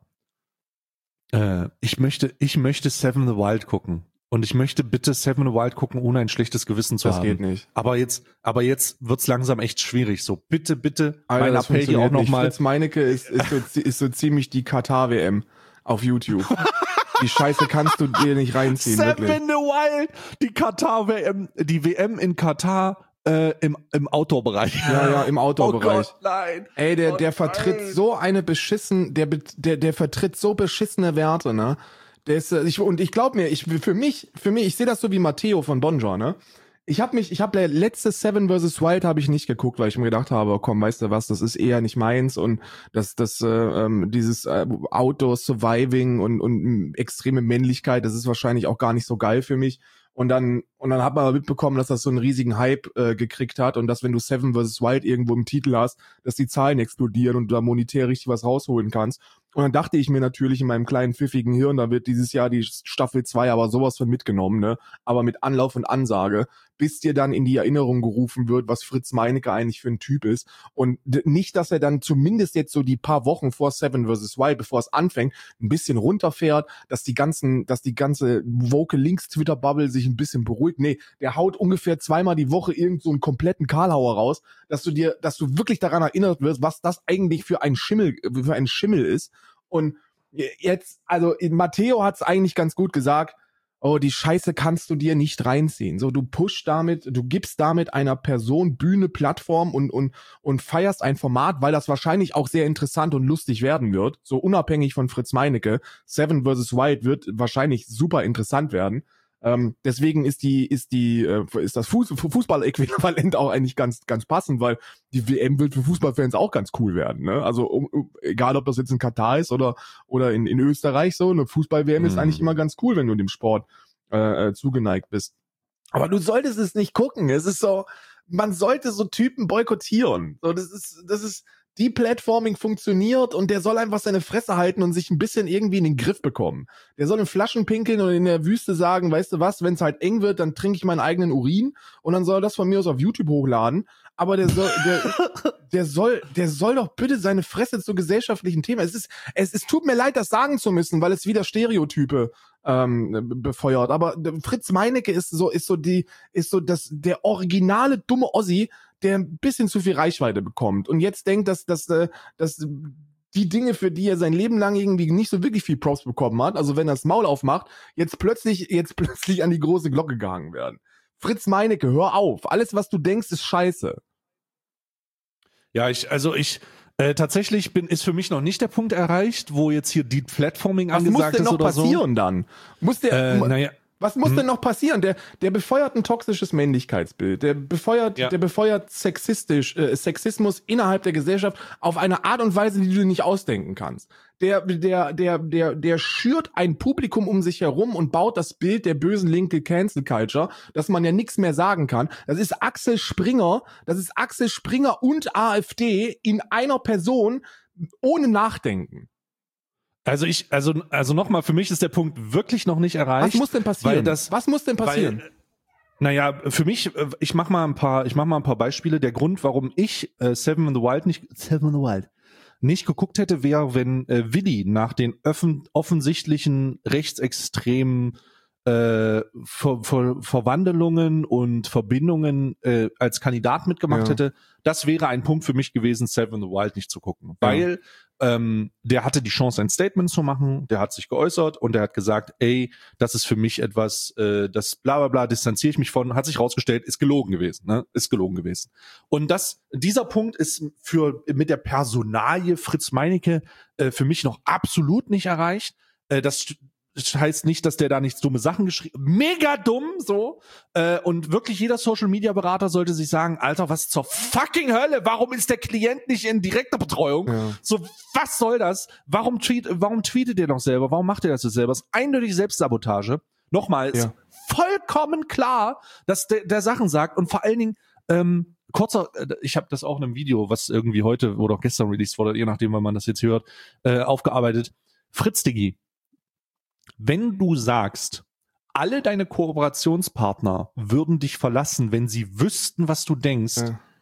Speaker 1: äh, ich möchte, ich möchte Seven the Wild gucken. Und ich möchte bitte Seven the Wild gucken, ohne ein schlechtes Gewissen zu
Speaker 2: Das
Speaker 1: haben.
Speaker 2: geht nicht.
Speaker 1: Aber jetzt, aber jetzt wird's langsam echt schwierig. So, bitte, bitte,
Speaker 2: Alter,
Speaker 1: mein
Speaker 2: das
Speaker 1: Appell hier auch
Speaker 2: funktioniert nicht.
Speaker 1: nochmal.
Speaker 2: Fritz Meinecke ist, ist, so, ist so ziemlich die Katar-W M auf YouTube. Die Scheiße kannst du dir nicht reinziehen,
Speaker 1: Seven
Speaker 2: wirklich.
Speaker 1: the Wild, die Katar-W M, die W M in Katar äh, im, im Outdoor-Bereich.
Speaker 2: Ja, ja, im Outdoor-Bereich.
Speaker 1: Oh Gott, nein.
Speaker 2: Ey, der,
Speaker 1: Oh
Speaker 2: der vertritt
Speaker 1: nein.
Speaker 2: so eine beschissen, der, der, der vertritt so beschissene Werte, ne? Der ist, äh, ich, und ich glaub mir, ich, für mich, für mich, ich sehe das so wie Matteo von Bonjour, ne? Ich habe mich, ich habe der letzte Seven versus Wild habe ich nicht geguckt, weil ich mir gedacht habe, komm, weißt du was, das ist eher nicht meins und das, das, äh, ähm, dieses äh, Outdoor Surviving und und extreme Männlichkeit, das ist wahrscheinlich auch gar nicht so geil für mich. Und dann und dann hat man aber mitbekommen, dass das so einen riesigen Hype äh, gekriegt hat und dass wenn du Seven versus Wild irgendwo im Titel hast, dass die Zahlen explodieren und du da monetär richtig was rausholen kannst. Und dann dachte ich mir natürlich in meinem kleinen pfiffigen Hirn, da wird dieses Jahr die Staffel zwei aber sowas von mitgenommen, ne? Aber mit Anlauf und Ansage, bis dir dann in die Erinnerung gerufen wird, was Fritz Meinecke eigentlich für ein Typ ist. Und d- nicht, dass er dann zumindest jetzt so die paar Wochen vor Seven versus Wild, bevor es anfängt, ein bisschen runterfährt, dass die ganzen, dass die ganze Vocal Links Twitter Bubble sich ein bisschen beruhigt. Nee, der haut ungefähr zweimal die Woche irgend so einen kompletten Karlauer raus, dass du dir, dass du wirklich daran erinnert wirst, was das eigentlich für ein Schimmel, für ein Schimmel ist. Und jetzt, also Matteo hat es eigentlich ganz gut gesagt, oh, die Scheiße kannst du dir nicht reinziehen. So, du pushst damit, du gibst damit einer Person Bühne, Plattform und, und, und feierst ein Format, weil das wahrscheinlich auch sehr interessant und lustig werden wird. So unabhängig von Fritz Meinecke. Seven versus Wild wird wahrscheinlich super interessant werden. Ähm, deswegen ist die, ist die, äh, ist das Fuß, Fußball-Äquivalent auch eigentlich ganz, ganz passend, weil die W M wird für Fußballfans auch ganz cool werden, ne? Also, um, um, egal ob das jetzt in Katar ist oder, oder in, in Österreich so, eine Fußball-W M ist
Speaker 1: Mhm.
Speaker 2: eigentlich immer ganz cool, wenn du dem Sport, äh, äh, zugeneigt bist. Aber du solltest es nicht gucken. Es ist so, man sollte so Typen boykottieren. So, das ist, das ist, Deplatforming funktioniert und der soll einfach seine Fresse halten und sich ein bisschen irgendwie in den Griff bekommen. Der soll in Flaschen pinkeln und in der Wüste sagen, weißt du was, wenn es halt eng wird, dann trinke ich meinen eigenen Urin und dann soll er das von mir aus auf YouTube hochladen. Aber der soll, der, der soll, der soll doch bitte seine Fresse zu gesellschaftlichen Themen. Es ist, es, es tut mir leid, das sagen zu müssen, weil es wieder Stereotype ähm, befeuert. Aber Fritz Meinecke ist so, ist so die, ist so das, der originale dumme Ossi, der ein bisschen zu viel Reichweite bekommt und jetzt denkt, dass, dass, dass die Dinge, für die er sein Leben lang irgendwie nicht so wirklich viel Props bekommen hat, also wenn er das Maul aufmacht, jetzt plötzlich, jetzt plötzlich an die große Glocke gehangen werden. Fritz Meinecke, hör auf. Alles, was du denkst, ist scheiße.
Speaker 1: Ja, ich, also ich, äh, tatsächlich bin, ist für mich noch nicht der Punkt erreicht, wo jetzt hier die Platforming
Speaker 2: was
Speaker 1: angesagt
Speaker 2: muss denn
Speaker 1: ist
Speaker 2: noch
Speaker 1: oder
Speaker 2: passieren
Speaker 1: so.
Speaker 2: dann? Muss der,
Speaker 1: Äh, naja.
Speaker 2: Was muss
Speaker 1: Hm.
Speaker 2: denn noch passieren? Der, der befeuert ein toxisches Männlichkeitsbild. Der befeuert,
Speaker 1: Ja.
Speaker 2: der befeuert sexistisch, äh, Sexismus innerhalb der Gesellschaft auf eine Art und Weise, die du dir nicht ausdenken kannst. Der, der, der, der, der schürt ein Publikum um sich herum und baut das Bild der bösen linke Cancel Culture, dass man ja nichts mehr sagen kann. Das ist Axel Springer, das ist Axel Springer und AfD in einer Person ohne Nachdenken.
Speaker 1: Also ich, also, also nochmal, für mich ist der Punkt wirklich noch nicht erreicht.
Speaker 2: Was muss denn passieren?
Speaker 1: Weil das,
Speaker 2: Was muss denn passieren?
Speaker 1: Weil, naja, für mich, ich mach mal ein paar, ich mach mal ein paar Beispiele. Der Grund, warum ich äh, Seven in the Wild nicht, Seven in the Wild nicht geguckt hätte, wäre, wenn äh, Willi nach den öffn, offensichtlichen rechtsextremen äh, Ver, Ver, Verwandlungen und Verbindungen äh, als Kandidat mitgemacht
Speaker 2: Ja.
Speaker 1: hätte. Das wäre ein Punkt für mich gewesen, Seven in the Wild nicht zu gucken. Weil ähm, der hatte die Chance, ein Statement zu machen, der hat sich geäußert und der hat gesagt, ey, das ist für mich etwas, äh, das bla bla bla, distanziere ich mich von, hat sich rausgestellt, ist gelogen gewesen, ne? Ist gelogen gewesen. Und das, dieser Punkt ist für mit der Personalie Fritz Meinecke äh, für mich noch absolut nicht erreicht. Äh, das Das heißt nicht, dass der da nichts dumme Sachen geschrieben, mega dumm, so, äh, und wirklich jeder Social-Media-Berater sollte sich sagen, Alter, was zur fucking Hölle, warum ist der Klient nicht in direkter Betreuung?
Speaker 2: Ja.
Speaker 1: So, was soll das? Warum, tweet, warum tweetet ihr noch selber? Warum macht ihr das jetzt selber? Das ist eindeutig Selbstsabotage. Nochmal, ist
Speaker 2: Ja.
Speaker 1: vollkommen klar, dass der, der Sachen sagt und vor allen Dingen, ähm, kurzer, ich habe das auch in einem Video, was irgendwie heute oder gestern released wurde, je nachdem, wann man das jetzt hört, äh, aufgearbeitet. Fritz Diggi, wenn du sagst, alle deine Kooperationspartner würden dich verlassen, wenn sie wüssten, was du denkst,
Speaker 2: Ja.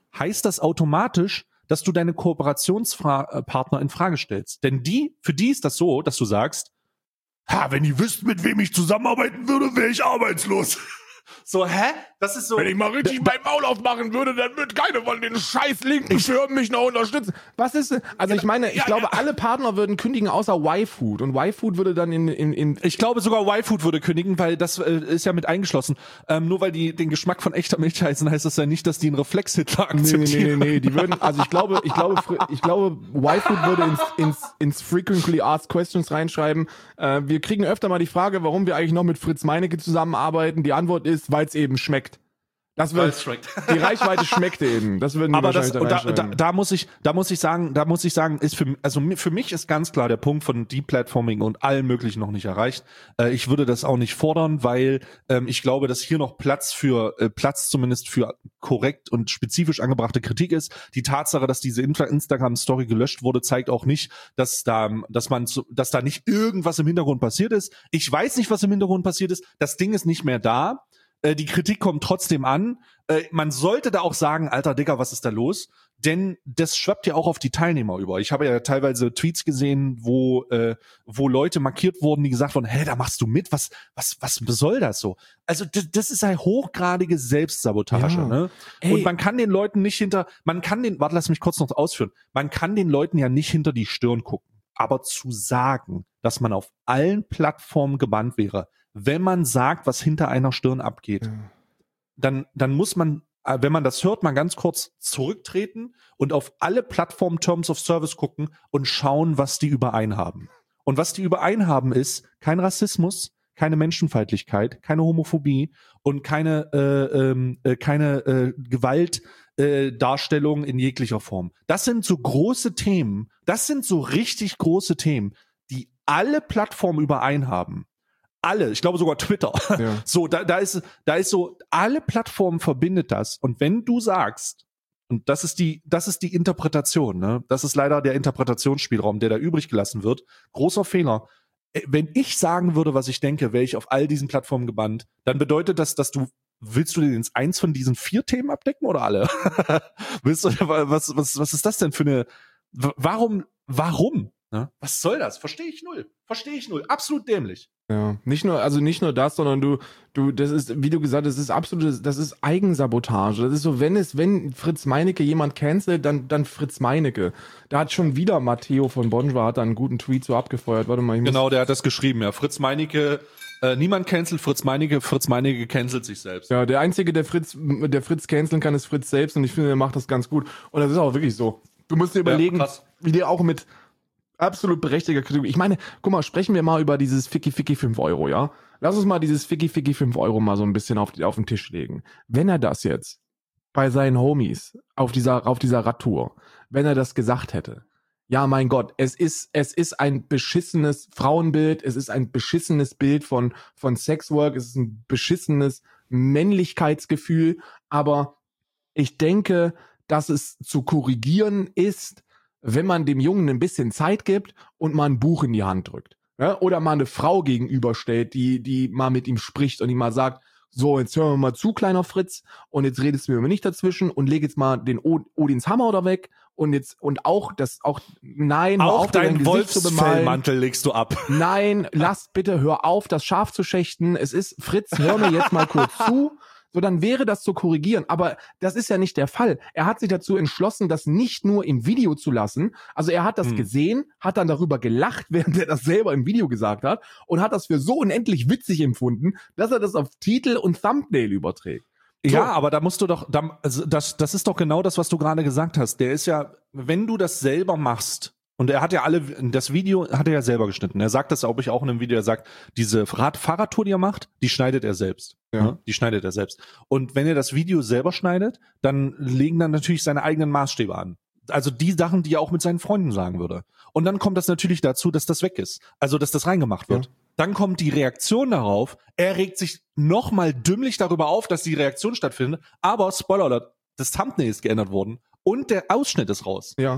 Speaker 1: heißt das automatisch, dass du deine Kooperationspartner in Frage stellst. Denn die, für die ist das so, dass du sagst, ha, wenn ihr wüsst, mit wem ich zusammenarbeiten würde, wäre ich arbeitslos. So, hä? Das ist so.
Speaker 2: Wenn ich mal richtig mein Maul aufmachen würde, dann wird keine von den scheiß linken Firmen mich noch unterstützen. Was ist denn? Also ich meine, ich
Speaker 1: ja,
Speaker 2: glaube,
Speaker 1: ja.
Speaker 2: alle Partner würden kündigen, außer Y-Food. Und Y-Food würde dann in, in, in
Speaker 1: Ich glaube sogar Y-Food würde kündigen, weil das äh, ist ja mit eingeschlossen. Ähm, nur weil die den Geschmack von echter Milch heißen, heißt das ja nicht, dass die einen Reflex-Hitler
Speaker 2: Nee, nee,
Speaker 1: akzeptieren.
Speaker 2: nee, nee, die würden, also ich glaube, ich glaube, ich glaube, Y-Food würde ins, ins, ins Frequently Asked Questions reinschreiben. Äh, wir kriegen öfter mal die Frage, warum wir eigentlich noch mit Fritz Meinecke zusammenarbeiten. Die Antwort ist, weil es eben schmeckt. Das wird, die Reichweite schmeckt eben. Das würden die
Speaker 1: Aber das,
Speaker 2: wahrscheinlich
Speaker 1: da, da, da muss ich, da muss ich sagen, da muss ich sagen, ist für, also für mich ist ganz klar der Punkt von Deplatforming und allem Möglichen noch nicht erreicht. Äh, ich würde das auch nicht fordern, weil ähm, ich glaube, dass hier noch Platz für, äh, Platz zumindest für korrekt und spezifisch angebrachte Kritik ist. Die Tatsache, dass diese Instagram-Story gelöscht wurde, zeigt auch nicht, dass da, dass man, zu, dass da nicht irgendwas im Hintergrund passiert ist. Ich weiß nicht, was im Hintergrund passiert ist. Das Ding ist nicht mehr da. Die Kritik kommt trotzdem an. Äh, man sollte da auch sagen, alter Digga, was ist da los? Denn das schwappt ja auch auf die Teilnehmer über. Ich habe ja teilweise Tweets gesehen, wo äh, wo Leute markiert wurden, die gesagt wurden, hä, da machst du mit? Was was was soll das so? Also das, das ist halt hochgradige Selbstsabotage.
Speaker 2: Ja.
Speaker 1: Ne? Und man kann den Leuten nicht hinter, man kann den, warte, lass mich kurz noch ausführen, man kann den Leuten ja nicht hinter die Stirn gucken. Aber zu sagen, dass man auf allen Plattformen gebannt wäre, wenn man sagt, was hinter einer Stirn abgeht, ja. dann, dann muss man, wenn man das hört, mal ganz kurz zurücktreten und auf alle Plattformen Terms of Service gucken und schauen, was die überein haben. Und was die überein haben ist kein Rassismus, keine Menschenfeindlichkeit, keine Homophobie und keine, äh, äh, keine äh, Gewaltdarstellung äh, in jeglicher Form. Das sind so große Themen, das sind so richtig große Themen, die alle Plattformen überein haben. Alle, ich glaube sogar Twitter. Ja. So, da, da ist, da ist so, alle Plattformen verbindet das. Und wenn du sagst, und das ist die, das ist die Interpretation, ne? Das ist leider der Interpretationsspielraum, der da übrig gelassen wird. Großer Fehler. Wenn ich sagen würde, was ich denke, wäre ich auf all diesen Plattformen gebannt, dann bedeutet das, dass du, willst du denn eins von diesen vier Themen abdecken oder alle? willst du, was, was, was ist das denn für eine, warum, warum? Ne? Was soll das? Verstehe ich null. Verstehe ich null. Absolut dämlich.
Speaker 2: Ja, nicht nur, also nicht nur das, sondern du, du, das ist, wie du gesagt hast, das ist absolut, das ist Eigensabotage. Das ist so, wenn es, wenn Fritz Meinecke jemand cancelt, dann, dann Fritz Meinecke. Da hat schon wieder Matteo von Bonjour hat da einen guten Tweet so abgefeuert. Warte mal, ich muss
Speaker 1: Genau, der hat das geschrieben, ja. Fritz Meinecke, äh, niemand cancelt Fritz Meinecke, Fritz Meinecke cancelt sich selbst.
Speaker 2: Ja, der Einzige, der Fritz, der Fritz canceln kann, ist Fritz selbst und ich finde, der macht das ganz gut. Und das ist auch wirklich so. Du musst dir überlegen, ja, wie der auch mit absolut berechtigter Kritik. Ich meine, guck mal, sprechen wir mal über dieses Ficky Ficky fünf Euro, ja? Lass uns mal dieses Ficky Ficky fünf Euro mal so ein bisschen auf, die, auf den Tisch legen. Wenn er das jetzt bei seinen Homies auf dieser, auf dieser Radtour, wenn er das gesagt hätte, ja, mein Gott, es ist, es ist ein beschissenes Frauenbild, es ist ein beschissenes Bild von, von Sexwork, es ist ein beschissenes Männlichkeitsgefühl, aber ich denke, dass es zu korrigieren ist, wenn man dem Jungen ein bisschen Zeit gibt und mal ein Buch in die Hand drückt. Ja? Oder mal eine Frau gegenüberstellt, die, die mal mit ihm spricht und ihm mal sagt, so, jetzt hören wir mal zu, kleiner Fritz, und jetzt redest du mir nicht dazwischen und leg jetzt mal den Odins Hammer da weg und jetzt, und auch das, auch, nein,
Speaker 1: auch
Speaker 2: auf
Speaker 1: deinen Wolfsfellmantel legst du ab.
Speaker 2: Nein, lass bitte, hör auf, das Schaf zu schächten. Es ist, Fritz, hör mir jetzt mal kurz zu. So, dann wäre das zu korrigieren. Aber das ist ja nicht der Fall. Er hat sich dazu entschlossen, das nicht nur im Video zu lassen. Also er hat das hm. gesehen, hat dann darüber gelacht, während er das selber im Video gesagt hat und hat das für so unendlich witzig empfunden, dass er das auf Titel und Thumbnail überträgt. So.
Speaker 1: Ja, aber da musst du doch, da, also das, das ist doch genau das, was du gerade gesagt hast. Der ist ja, wenn du das selber machst, und er hat ja alle, das Video hat er ja selber geschnitten. Er sagt das, glaube ich, auch in einem Video. Er sagt, diese Rad- Fahrradtour, die er macht, die schneidet er selbst. Ja. Ja, die schneidet er selbst. Und wenn er das Video selber schneidet, dann legen dann natürlich seine eigenen Maßstäbe an. Also die Sachen, die er auch mit seinen Freunden sagen würde. Und dann kommt das natürlich dazu, dass das weg ist. Also, dass das reingemacht wird. Ja. Dann kommt die Reaktion darauf. Er regt sich nochmal dümmlich darüber auf, dass die Reaktion stattfindet. Aber, Spoiler Alert, das Thumbnail ist geändert worden. Und der Ausschnitt ist raus.
Speaker 2: Ja.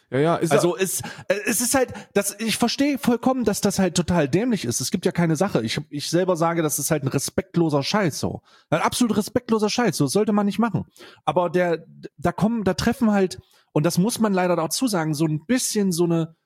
Speaker 2: Ja, ja, ist
Speaker 1: also es, es ist halt, das, ich verstehe vollkommen, dass das halt total dämlich ist. Es gibt ja keine Sache. Ich, ich selber sage, das ist halt ein respektloser Scheiß so. Ein absolut respektloser Scheiß. So das sollte man nicht machen. Aber der, da kommen, da treffen halt, und das muss man leider dazu sagen, so ein bisschen so eine,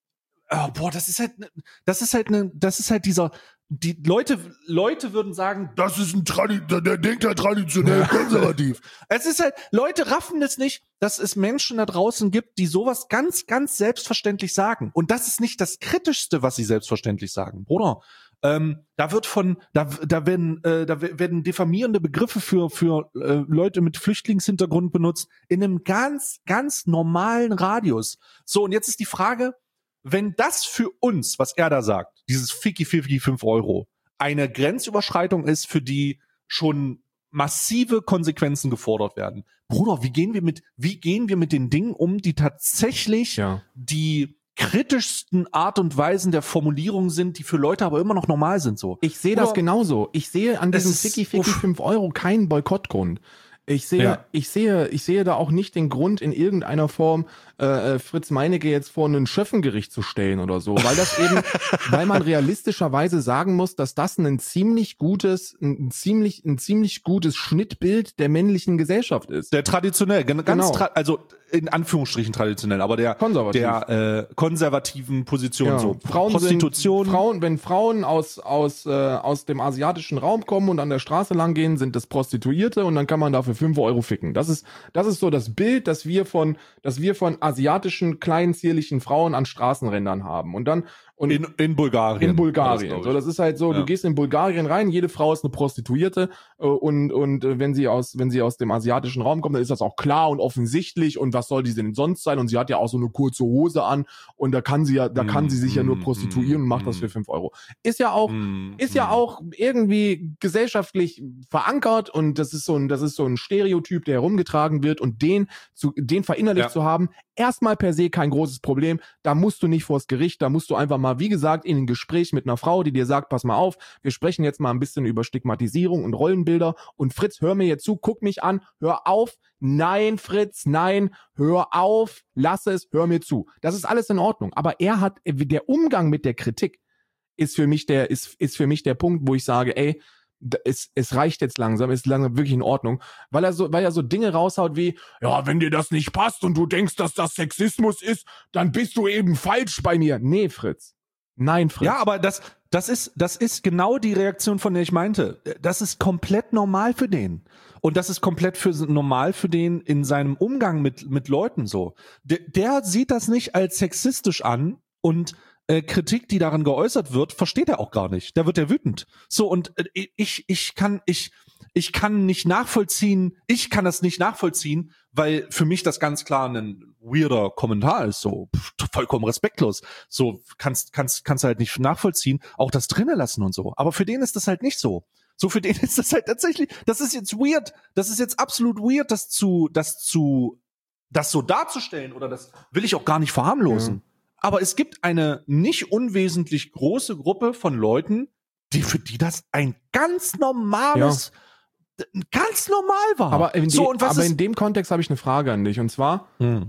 Speaker 1: oh, boah, das ist halt, das ist halt eine, das ist halt dieser, die Leute, Leute würden sagen, das ist ein Tradi- der denkt ja traditionell ja. konservativ. Es ist halt, Leute raffen es nicht, dass es Menschen da draußen gibt, die sowas ganz, ganz selbstverständlich sagen. Und das ist nicht das Kritischste, was sie selbstverständlich sagen, Bruder. Ähm, da wird von, da, da werden, äh, da werden diffamierende Begriffe für für äh, Leute mit Flüchtlingshintergrund benutzt in einem ganz, ganz normalen Radius. So, und jetzt ist die Frage, wenn das für uns, was er da sagt, dieses Ficky Ficky fünf Euro, eine Grenzüberschreitung ist, für die schon massive Konsequenzen gefordert werden. Bruder, wie gehen wir mit, wie gehen wir mit den Dingen um, die tatsächlich
Speaker 2: Ja.
Speaker 1: die kritischsten Art und Weisen der Formulierung sind, die für Leute aber immer noch normal sind, so.
Speaker 2: Ich sehe das genauso. Ich sehe an diesem Ficky Ficky fünf Euro keinen Boykottgrund. Ich sehe,
Speaker 1: Ja.
Speaker 2: ich sehe, ich sehe da auch nicht den Grund, in irgendeiner Form äh, Fritz Meinecke jetzt vor ein Schöffengericht zu stellen oder so, weil das eben, weil man realistischerweise sagen muss, dass das ein ziemlich gutes, ein ziemlich, ein ziemlich gutes Schnittbild der männlichen Gesellschaft ist.
Speaker 1: Der traditionell, ganz
Speaker 2: Genau.
Speaker 1: tra- also in Anführungsstrichen traditionell, aber der
Speaker 2: Konservativ.
Speaker 1: der äh, konservativen Position
Speaker 2: Ja.
Speaker 1: so
Speaker 2: Frauen
Speaker 1: Prostitution.
Speaker 2: Sind, Frauen, wenn Frauen aus aus äh, aus dem asiatischen Raum kommen und an der Straße lang gehen, sind das Prostituierte und dann kann man dafür fünf Euro ficken. Das ist das ist so das Bild, das wir von das wir von asiatischen kleinen zierlichen Frauen an Straßenrändern haben. Und dann und
Speaker 1: in, in Bulgarien.
Speaker 2: In Bulgarien.
Speaker 1: Das,
Speaker 2: so, das ist halt so,
Speaker 1: ja.
Speaker 2: Du gehst in Bulgarien rein, jede Frau ist eine Prostituierte äh, und und äh, wenn sie aus wenn sie aus dem asiatischen Raum kommt, dann ist das auch klar und offensichtlich und was soll die denn sonst sein? Und sie hat ja auch so eine kurze Hose an und da kann sie ja da kann
Speaker 1: mm,
Speaker 2: sie sich ja nur
Speaker 1: mm,
Speaker 2: prostituieren und macht
Speaker 1: mm,
Speaker 2: das für fünf Euro. Ist ja auch
Speaker 1: mm,
Speaker 2: ist ja
Speaker 1: mm.
Speaker 2: auch irgendwie gesellschaftlich verankert und das ist so ein das ist so ein Stereotyp, der herumgetragen wird und den zu den verinnerlicht
Speaker 1: Ja.
Speaker 2: zu haben, erstmal per se kein großes Problem. Da musst du nicht vors Gericht, da musst du einfach mal, wie gesagt, in ein Gespräch mit einer Frau, die dir sagt, pass mal auf, wir sprechen jetzt mal ein bisschen über Stigmatisierung und Rollenbilder und Fritz, hör mir jetzt zu, guck mich an, hör auf, nein, Fritz, nein, hör auf, lass es, hör mir zu. Das ist alles in Ordnung, aber er hat, der Umgang mit der Kritik ist für mich der, ist, ist für mich der Punkt, wo ich sage, ey, Es, es reicht jetzt langsam, ist langsam wirklich in Ordnung, weil er so, weil er so Dinge raushaut wie, ja, wenn dir das nicht passt und du denkst, dass das Sexismus ist, dann bist du eben falsch bei mir. Nee, Fritz. Nein, Fritz.
Speaker 1: Ja, aber das, das ist, das ist genau die Reaktion, von der ich meinte. Das ist komplett normal für den. Und das ist komplett für, normal für den in seinem Umgang mit, mit Leuten so. Der, der sieht das nicht als sexistisch an und Äh, Kritik, die daran geäußert wird, versteht er auch gar nicht. Da wird er wütend. So, und äh, ich, ich kann, ich, ich kann nicht nachvollziehen, ich kann das nicht nachvollziehen, weil für mich das ganz klar ein weirder Kommentar ist, so pff, vollkommen respektlos. So kannst, kannst, kannst halt nicht nachvollziehen, auch das drinnen lassen und so. Aber für den ist das halt nicht so. So für den ist das halt tatsächlich, das ist jetzt weird, das ist jetzt absolut weird, das zu, das zu, das so darzustellen oder das will ich auch gar nicht verharmlosen. Ja. Aber es gibt eine nicht unwesentlich große Gruppe von Leuten, die für die das ein ganz normales, ja. ganz normal war.
Speaker 2: Aber in,
Speaker 1: so,
Speaker 2: de,
Speaker 1: und was
Speaker 2: aber
Speaker 1: ist,
Speaker 2: in dem Kontext habe ich eine Frage an dich. Und zwar, hm.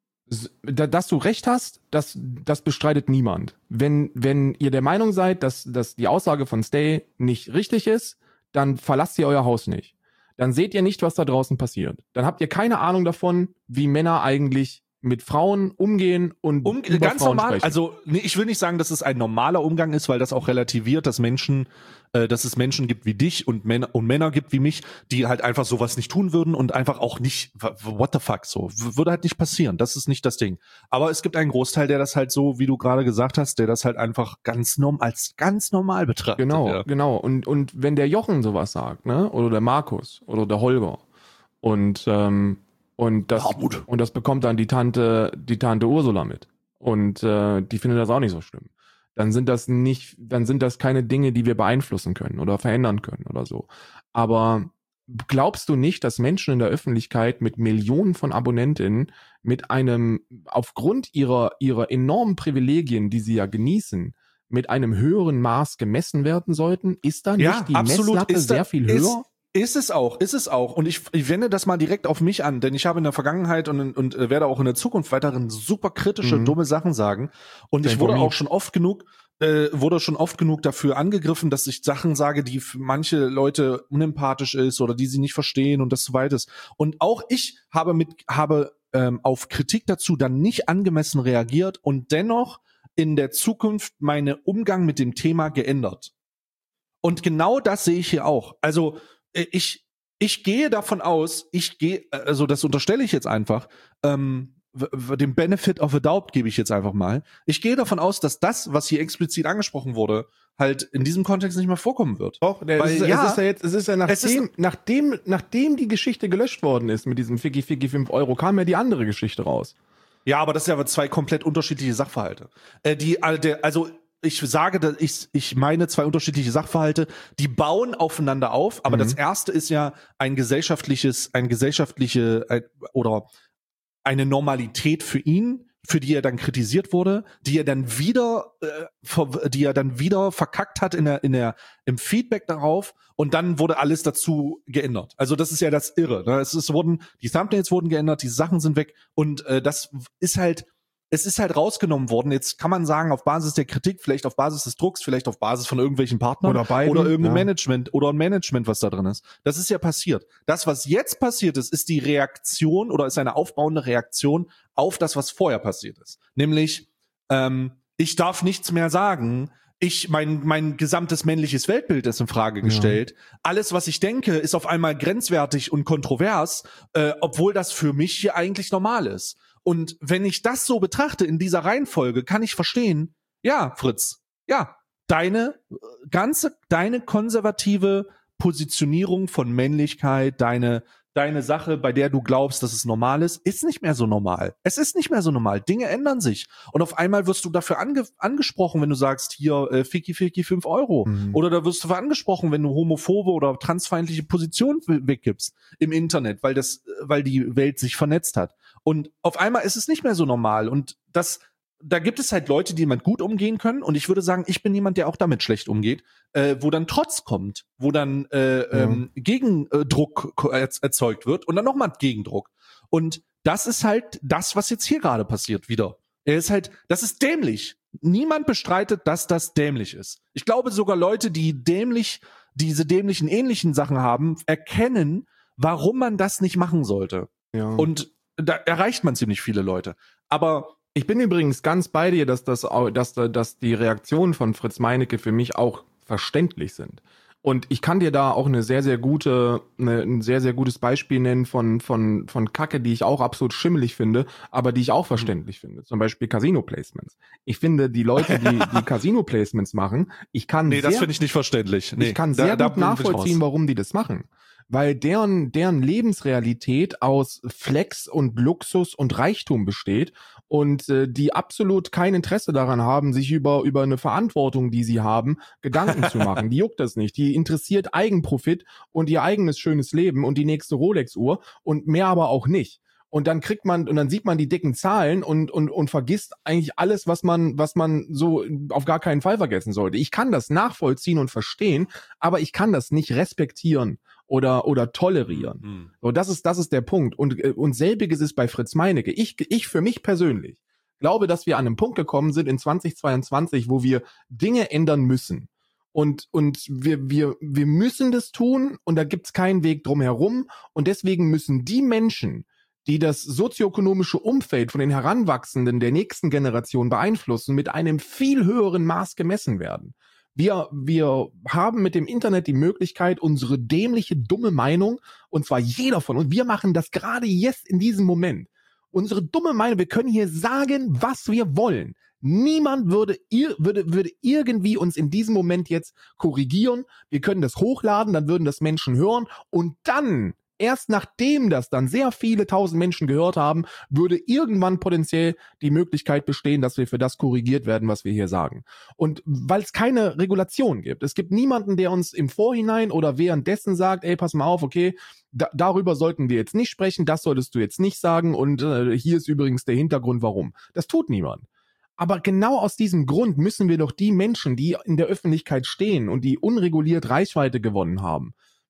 Speaker 2: dass du recht hast, das, das bestreitet niemand. Wenn, wenn ihr der Meinung seid, dass, dass die Aussage von Stay nicht richtig ist, dann verlasst ihr euer Haus nicht. Dann seht ihr nicht, was da draußen passiert. Dann habt ihr keine Ahnung davon, wie Männer eigentlich mit Frauen umgehen und
Speaker 1: um,
Speaker 2: über
Speaker 1: ganz
Speaker 2: Frauen
Speaker 1: normal,
Speaker 2: sprechen.
Speaker 1: also nee, ich will nicht sagen, dass es ein normaler Umgang ist, weil das auch relativiert, dass Menschen, äh, dass es Menschen gibt wie dich und Männer und Männer gibt wie mich, die halt einfach sowas nicht tun würden und einfach auch nicht, what the fuck, so würde halt nicht passieren. Das ist nicht das Ding. Aber es gibt einen Großteil, der das halt so, wie du gerade gesagt hast, der das halt einfach ganz norm als ganz normal betrachtet.
Speaker 2: Genau,
Speaker 1: ja.
Speaker 2: genau. Und und wenn der Jochen sowas sagt, ne, oder der Markus oder der Holger und ähm, Und das,
Speaker 1: Hartmut.
Speaker 2: und das bekommt dann die Tante, die Tante Ursula mit. Und äh, die findet das auch nicht so schlimm. Dann sind das nicht, dann sind das keine Dinge, die wir beeinflussen können oder verändern können oder so. Aber glaubst du nicht, dass Menschen in der Öffentlichkeit mit Millionen von Abonnentinnen mit einem, aufgrund ihrer, ihrer enormen Privilegien, die sie ja genießen, mit einem höheren Maß gemessen werden sollten? Ist da nicht
Speaker 1: Ja,
Speaker 2: die
Speaker 1: absolut.
Speaker 2: Messlatte
Speaker 1: Ist da,
Speaker 2: sehr viel
Speaker 1: ist,
Speaker 2: höher?
Speaker 1: Ist es auch, ist es auch. Und ich, ich wende das mal direkt auf mich an, denn ich habe in der Vergangenheit und, und äh, werde auch in der Zukunft weiterhin super kritische,
Speaker 2: Mhm.
Speaker 1: dumme Sachen sagen. Und
Speaker 2: Same
Speaker 1: ich wurde
Speaker 2: for me.
Speaker 1: auch schon oft genug, äh, wurde schon oft genug dafür angegriffen, dass ich Sachen sage, die für manche Leute unempathisch ist oder die sie nicht verstehen und das so weit ist. Und auch ich habe mit, habe ähm, auf Kritik dazu dann nicht angemessen reagiert und dennoch in der Zukunft meinen Umgang mit dem Thema geändert. Und genau das sehe ich hier auch. Also äh, ich ich gehe davon aus, ich gehe, also das unterstelle ich jetzt einfach, ähm, w- w- dem Benefit of a Doubt gebe ich jetzt einfach mal. Ich gehe davon aus, dass das, was hier explizit angesprochen wurde, halt in diesem Kontext nicht mehr vorkommen wird.
Speaker 2: Doch, der,
Speaker 1: Weil,
Speaker 2: es, ist,
Speaker 1: ja,
Speaker 2: es ist ja jetzt, es ist ja
Speaker 1: es ist-
Speaker 2: nachdem, nachdem, nachdem die Geschichte gelöscht worden ist mit diesem Ficky Ficky fünf Euro, kam ja die andere Geschichte raus.
Speaker 1: Ja, aber das sind aber zwei komplett unterschiedliche Sachverhalte. Äh, die, äh, der, also ich sage, dass ich, ich meine zwei unterschiedliche Sachverhalte, die bauen aufeinander auf, aber
Speaker 2: Mhm.
Speaker 1: das erste ist ja ein gesellschaftliches, ein gesellschaftliche äh, oder eine Normalität für ihn, für die er dann kritisiert wurde, die er dann wieder, äh, ver, die er dann wieder verkackt hat in der, in der, im Feedback darauf und dann wurde alles dazu geändert. Also das ist ja das Irre. Ne? Es ist, wurden, die Thumbnails wurden geändert, die Sachen sind weg und äh, das ist halt, es ist halt rausgenommen worden. Jetzt kann man sagen, auf Basis der Kritik, vielleicht auf Basis des Drucks, vielleicht auf Basis von irgendwelchen Partnern
Speaker 2: Oder beiden,
Speaker 1: oder irgendein
Speaker 2: ja.
Speaker 1: Management oder ein Management, was da drin ist. Das ist ja passiert. Das, was jetzt passiert ist, ist die Reaktion oder ist eine aufbauende Reaktion auf das, was vorher passiert ist. Nämlich, ähm, ich darf nichts mehr sagen. Ich, mein, mein gesamtes männliches Weltbild ist in Frage gestellt. Ja. Alles, was ich denke, ist auf einmal grenzwertig und kontrovers, äh, obwohl das für mich hier eigentlich normal ist. Und wenn ich das so betrachte in dieser Reihenfolge, kann ich verstehen, ja, Fritz, ja, deine ganze, deine konservative Positionierung von Männlichkeit, deine, deine Sache, bei der du glaubst, dass es normal ist, ist nicht mehr so normal. Es ist nicht mehr so normal. Dinge ändern sich. Und auf einmal wirst du dafür ange angesprochen, wenn du sagst, hier, äh, Ficky Ficky fünf Euro. Mhm. Oder da wirst du dafür angesprochen, wenn du homophobe oder transfeindliche Positionen weggibst im Internet, weil das, weil die Welt sich vernetzt hat. Und auf einmal ist es nicht mehr so normal. Und das, da gibt es halt Leute, die damit gut umgehen können. Und ich würde sagen, ich bin jemand, der auch damit schlecht umgeht, äh, wo dann Trotz kommt, wo dann äh, ja. ähm, Gegendruck erzeugt wird und dann nochmal Gegendruck. Und das ist halt das, was jetzt hier gerade passiert wieder. Er ist halt, das ist dämlich. Niemand bestreitet, dass das dämlich ist. Ich glaube sogar Leute, die dämlich, diese dämlichen ähnlichen Sachen haben, erkennen, warum man das nicht machen sollte. Ja. Und da erreicht man ziemlich viele Leute. Aber
Speaker 2: ich bin übrigens ganz bei dir, dass, das, dass, dass die Reaktionen von Fritz Meinecke für mich auch verständlich sind. Und ich kann dir da auch eine sehr, sehr gute, eine, ein sehr, sehr gutes Beispiel nennen von, von, von Kacke, die ich auch absolut schimmelig finde, aber die ich auch verständlich mhm. finde. Zum Beispiel Casino-Placements. Ich finde, die Leute, die, die Casino-Placements machen, ich kann
Speaker 1: Nee,
Speaker 2: sehr,
Speaker 1: das finde ich nicht verständlich. Nee,
Speaker 2: ich kann sehr
Speaker 1: da,
Speaker 2: gut
Speaker 1: da
Speaker 2: nachvollziehen, warum die das machen. Weil deren, deren Lebensrealität aus Flex und Luxus und Reichtum besteht und äh, die absolut kein Interesse daran haben, sich über, über eine Verantwortung, die sie haben, Gedanken zu machen. Die juckt das nicht. Die interessiert Eigenprofit und ihr eigenes schönes Leben und die nächste Rolex-Uhr und mehr aber auch nicht. Und dann kriegt man, und dann sieht man die dicken Zahlen und, und, und vergisst eigentlich alles, was man, was man so auf gar keinen Fall vergessen sollte. Ich kann das nachvollziehen und verstehen, aber ich kann das nicht respektieren oder, oder tolerieren. Mhm. So, das ist, das ist der Punkt. Und, und selbiges ist bei Fritz Meinecke. Ich, ich für mich persönlich glaube, dass wir an einem Punkt gekommen sind in zwanzig zweiundzwanzig, wo wir Dinge ändern müssen. Und, und wir, wir, wir müssen das tun und da gibt's keinen Weg drum herum. Und deswegen müssen die Menschen, die das sozioökonomische Umfeld von den Heranwachsenden der nächsten Generation beeinflussen, mit einem viel höheren Maß gemessen werden. Wir, wir haben mit dem Internet die Möglichkeit, unsere dämliche, dumme Meinung, und zwar jeder von uns, wir machen das gerade jetzt in diesem Moment, unsere dumme Meinung, wir können hier sagen, was wir wollen. Niemand würde, würde, würde irgendwie uns in diesem Moment jetzt korrigieren. Wir können das hochladen, dann würden das Menschen hören und dann erst nachdem das dann sehr viele tausend Menschen gehört haben, würde irgendwann potenziell die Möglichkeit bestehen, dass wir für das korrigiert werden, was wir hier sagen. Und weil es keine Regulation gibt, es gibt niemanden, der uns im Vorhinein oder währenddessen sagt, ey, pass mal auf, okay, da, darüber sollten wir jetzt nicht sprechen, das solltest du jetzt nicht sagen und äh, hier ist übrigens der Hintergrund, warum. Das tut niemand. Aber genau aus diesem Grund müssen wir doch die Menschen, die in der Öffentlichkeit stehen und die unreguliert Reichweite gewonnen haben,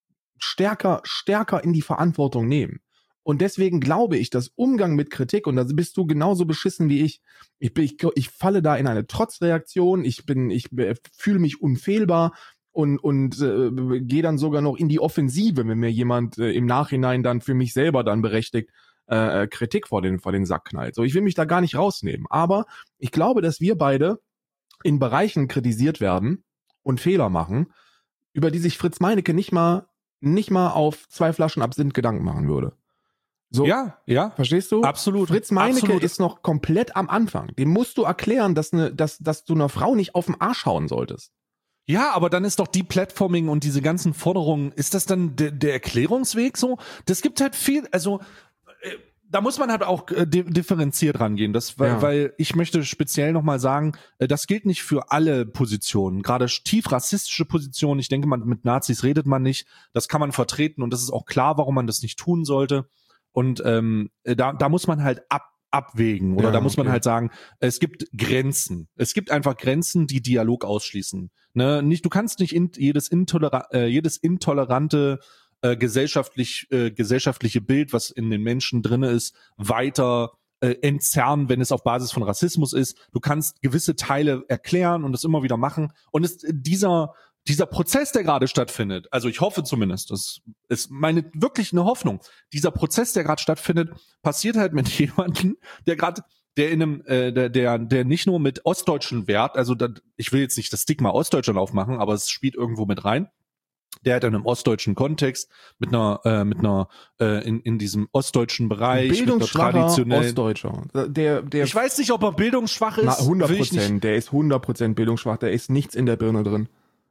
Speaker 2: stärker, stärker in die Verantwortung nehmen. Und deswegen glaube ich, dass Umgang mit Kritik, und da bist du genauso beschissen wie ich, ich, bin, ich, ich falle da in eine Trotzreaktion, ich bin, ich fühle mich unfehlbar und, und äh, gehe dann sogar noch in die Offensive, wenn mir jemand äh, im Nachhinein dann für mich selber dann berechtigt äh, Kritik vor den, vor den Sack knallt. So, ich will mich da gar nicht rausnehmen. Aber ich glaube, dass wir beide in Bereichen kritisiert werden und Fehler machen, über die sich Fritz Meinecke nicht mal, nicht mal auf zwei Flaschen Absinth Gedanken machen würde. So,
Speaker 1: ja, ja.
Speaker 2: Verstehst du?
Speaker 1: Absolut.
Speaker 2: Fritz Meinecke
Speaker 1: absolut.
Speaker 2: ist noch komplett am Anfang. Dem musst du erklären, dass, ne, dass, dass du einer Frau nicht auf den Arsch hauen solltest.
Speaker 1: Ja, aber dann ist doch die Platforming und diese ganzen Forderungen, ist das dann de- der Erklärungsweg so? Das gibt halt viel, also äh, da muss man halt auch äh, differenziert rangehen, das, weil,
Speaker 2: Ja.
Speaker 1: weil ich möchte speziell nochmal sagen, äh, das gilt nicht für alle Positionen, gerade tief rassistische Positionen, ich denke, man mit Nazis redet man nicht, das kann man vertreten und das ist auch klar, warum man das nicht tun sollte. Und ähm, da, da muss man halt ab, abwägen oder
Speaker 2: Ja,
Speaker 1: da muss man
Speaker 2: okay.
Speaker 1: halt sagen, es gibt Grenzen. Es gibt einfach Grenzen, die Dialog ausschließen. Ne? Nicht, du kannst nicht in, jedes, intoler, äh, jedes intolerante äh, gesellschaftlich, äh, gesellschaftliche Bild, was in den Menschen drinne ist, weiter äh, entzerren, wenn es auf Basis von Rassismus ist. Du kannst gewisse Teile erklären und das immer wieder machen. Und es, dieser Dieser Prozess, der gerade stattfindet, also ich hoffe zumindest, das ist meine wirklich eine Hoffnung, dieser Prozess, der gerade stattfindet, passiert halt mit jemandem, der gerade, der in einem, äh, der, der, der nicht nur mit ostdeutschen Wert, also da, ich will jetzt nicht das Stigma Ostdeutschland aufmachen, aber es spielt irgendwo mit rein. Der hat in einem ostdeutschen Kontext mit einer, äh, mit einer, äh, in, in diesem ostdeutschen Bereich, mit einer
Speaker 2: Bildungsschwacher
Speaker 1: traditionellen.
Speaker 2: Ostdeutscher. Der, der,
Speaker 1: Ich weiß nicht, ob er bildungsschwach ist.
Speaker 2: na, hundert
Speaker 1: will ich nicht.
Speaker 2: Prozent. Der ist hundert Prozent bildungsschwach. Da ist nichts in der Birne drin.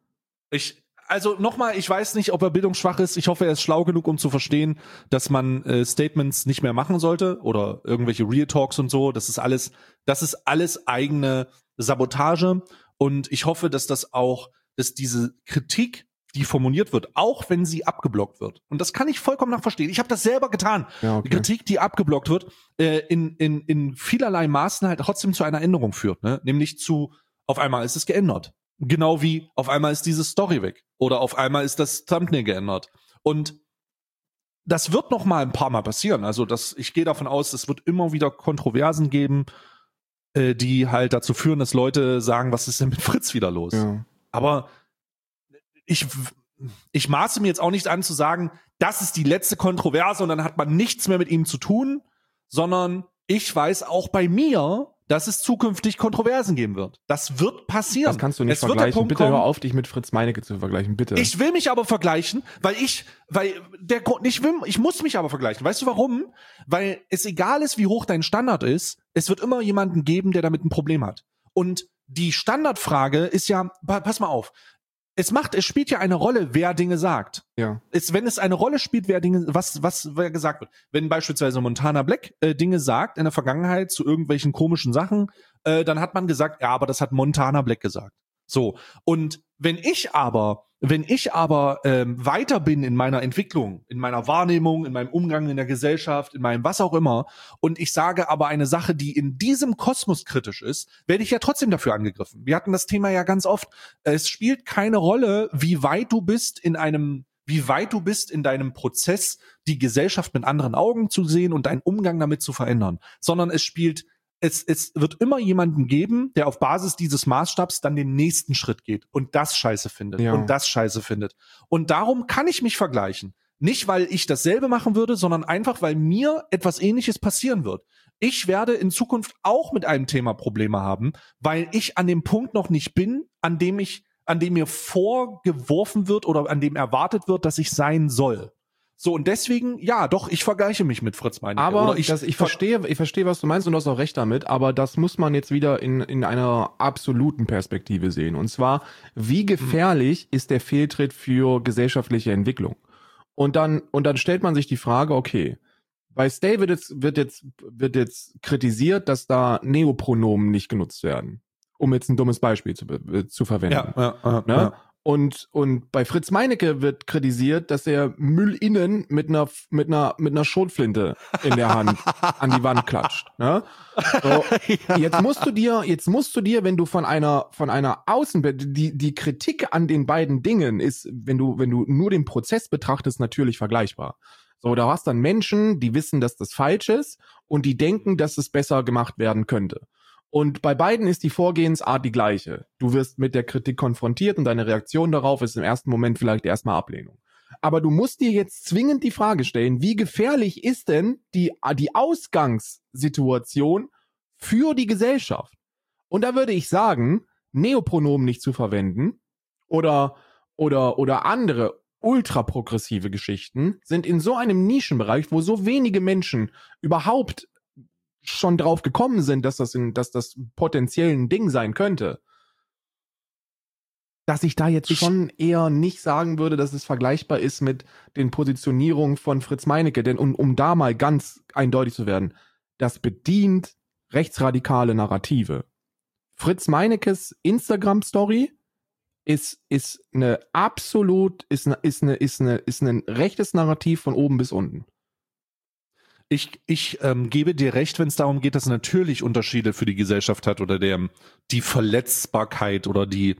Speaker 1: Ich, also nochmal, ich weiß nicht, ob er bildungsschwach ist. Ich hoffe, er ist schlau genug, um zu verstehen, dass man äh, Statements nicht mehr machen sollte oder irgendwelche Real Talks und so. Das ist alles, das ist alles eigene Sabotage. Und ich hoffe, dass das auch, dass diese Kritik, die formuliert wird, auch wenn sie abgeblockt wird. Und das kann ich vollkommen nachverstehen. Ich habe das selber getan.
Speaker 2: Ja, okay.
Speaker 1: Die Kritik, die abgeblockt wird, äh, in, in, in vielerlei Maßen halt trotzdem zu einer Änderung führt. Ne? Nämlich zu, auf einmal ist es geändert. Genau wie auf einmal ist diese Story weg oder auf einmal ist das Thumbnail geändert. Und das wird noch mal ein paar Mal passieren. Also das, ich gehe davon aus, es wird immer wieder Kontroversen geben, äh, die halt dazu führen, dass Leute sagen, was ist denn mit Fritz wieder los?
Speaker 2: Ja.
Speaker 1: Aber ich, ich maße mir jetzt auch nicht an zu sagen, das ist die letzte Kontroverse und dann hat man nichts mehr mit ihm zu tun, sondern ich weiß auch bei mir, dass es zukünftig Kontroversen geben wird. Das wird passieren.
Speaker 2: Das kannst du nicht
Speaker 1: es wird der
Speaker 2: vergleichen.
Speaker 1: Punkt
Speaker 2: Bitte
Speaker 1: kommen,
Speaker 2: hör auf, dich mit Fritz Meinecke zu vergleichen, bitte.
Speaker 1: ich will mich aber vergleichen, weil ich, weil der Grund, ich will, ich muss mich aber vergleichen. Weißt du warum? Weil es egal ist, wie hoch dein Standard ist, es wird immer jemanden geben, der damit ein Problem hat. Und die Standardfrage ist ja, pass mal auf, es macht, es spielt ja eine Rolle, wer Dinge sagt.
Speaker 2: ja.
Speaker 1: Es, wenn es eine Rolle spielt, wer Dinge, was, was wer gesagt wird. Wenn beispielsweise Montana Black äh, Dinge sagt in der Vergangenheit zu irgendwelchen komischen Sachen, äh, dann hat man gesagt, ja, aber das hat Montana Black gesagt. So. Und wenn ich aber, wenn ich aber ähm, weiter bin in meiner Entwicklung, in meiner Wahrnehmung, in meinem Umgang in der Gesellschaft, in meinem was auch immer, und ich sage aber eine Sache, die in diesem Kosmos kritisch ist, werde ich ja trotzdem dafür angegriffen. Wir hatten das Thema ja ganz oft. Es spielt keine Rolle, wie weit du bist in einem, wie weit du bist in deinem Prozess, die Gesellschaft mit anderen Augen zu sehen und deinen Umgang damit zu verändern, sondern es spielt Es, es wird immer jemanden geben, der auf Basis dieses Maßstabs dann den nächsten Schritt geht und das scheiße findet
Speaker 2: Ja.
Speaker 1: und das scheiße findet. Und darum kann ich mich vergleichen. Nicht, weil ich dasselbe machen würde, sondern einfach, weil mir etwas Ähnliches passieren wird. Ich werde in Zukunft auch mit einem Thema Probleme haben, weil ich an dem Punkt noch nicht bin, an dem ich, an dem mir vorgeworfen wird oder an dem erwartet wird, dass ich sein soll. So, und deswegen, ja, doch, ich vergleiche mich mit Fritz Meinecke.
Speaker 2: Aber
Speaker 1: Oder ich,
Speaker 2: das, ich verstehe, ich verstehe, was du meinst und du hast auch recht damit, aber das muss man jetzt wieder in, in einer absoluten Perspektive sehen. Und zwar, wie gefährlich mhm. ist der Fehltritt für gesellschaftliche Entwicklung? Und dann, und dann stellt man sich die Frage, okay, bei Stay wird jetzt, wird jetzt, wird jetzt kritisiert, dass da Neopronomen nicht genutzt werden. Um jetzt ein dummes Beispiel zu, zu verwenden.
Speaker 1: Ja, ja, ja,
Speaker 2: ne?
Speaker 1: ja.
Speaker 2: Und, und bei Fritz Meinecke wird kritisiert, dass er Müll innen mit einer, mit einer, mit einer Schrotflinte in der Hand an die Wand klatscht, ne? So, ja. Jetzt musst du dir, jetzt musst du dir, wenn du von einer, von einer Außen, die, die Kritik an den beiden Dingen ist, wenn du, wenn du nur den Prozess betrachtest, natürlich vergleichbar. So, da hast dann Menschen, die wissen, dass das falsch ist und die denken, dass es besser gemacht werden könnte. Und bei beiden ist die Vorgehensart die gleiche. Du wirst mit der Kritik konfrontiert und deine Reaktion darauf ist im ersten Moment vielleicht erstmal Ablehnung. Aber du musst dir jetzt zwingend die Frage stellen, wie gefährlich ist denn die, die Ausgangssituation für die Gesellschaft? Und da würde ich sagen, Neopronomen nicht zu verwenden oder, oder, oder andere ultraprogressive Geschichten sind in so einem Nischenbereich, wo so wenige Menschen überhaupt schon drauf gekommen sind, dass das in, dass das potenziell ein Ding sein könnte, dass ich da jetzt ich schon eher nicht sagen würde, dass es vergleichbar ist mit den Positionierungen von Fritz Meinecke, denn um, um da mal ganz eindeutig zu werden, das bedient rechtsradikale Narrative. Fritz Meinekes Instagram-Story ist, ist eine absolut, ist eine, ist eine, ist eine, ist ein rechtes Narrativ von oben bis unten.
Speaker 1: Ich, ich ähm, gebe dir recht, wenn es darum geht, dass es natürlich Unterschiede für die Gesellschaft hat oder der, die Verletzbarkeit oder die,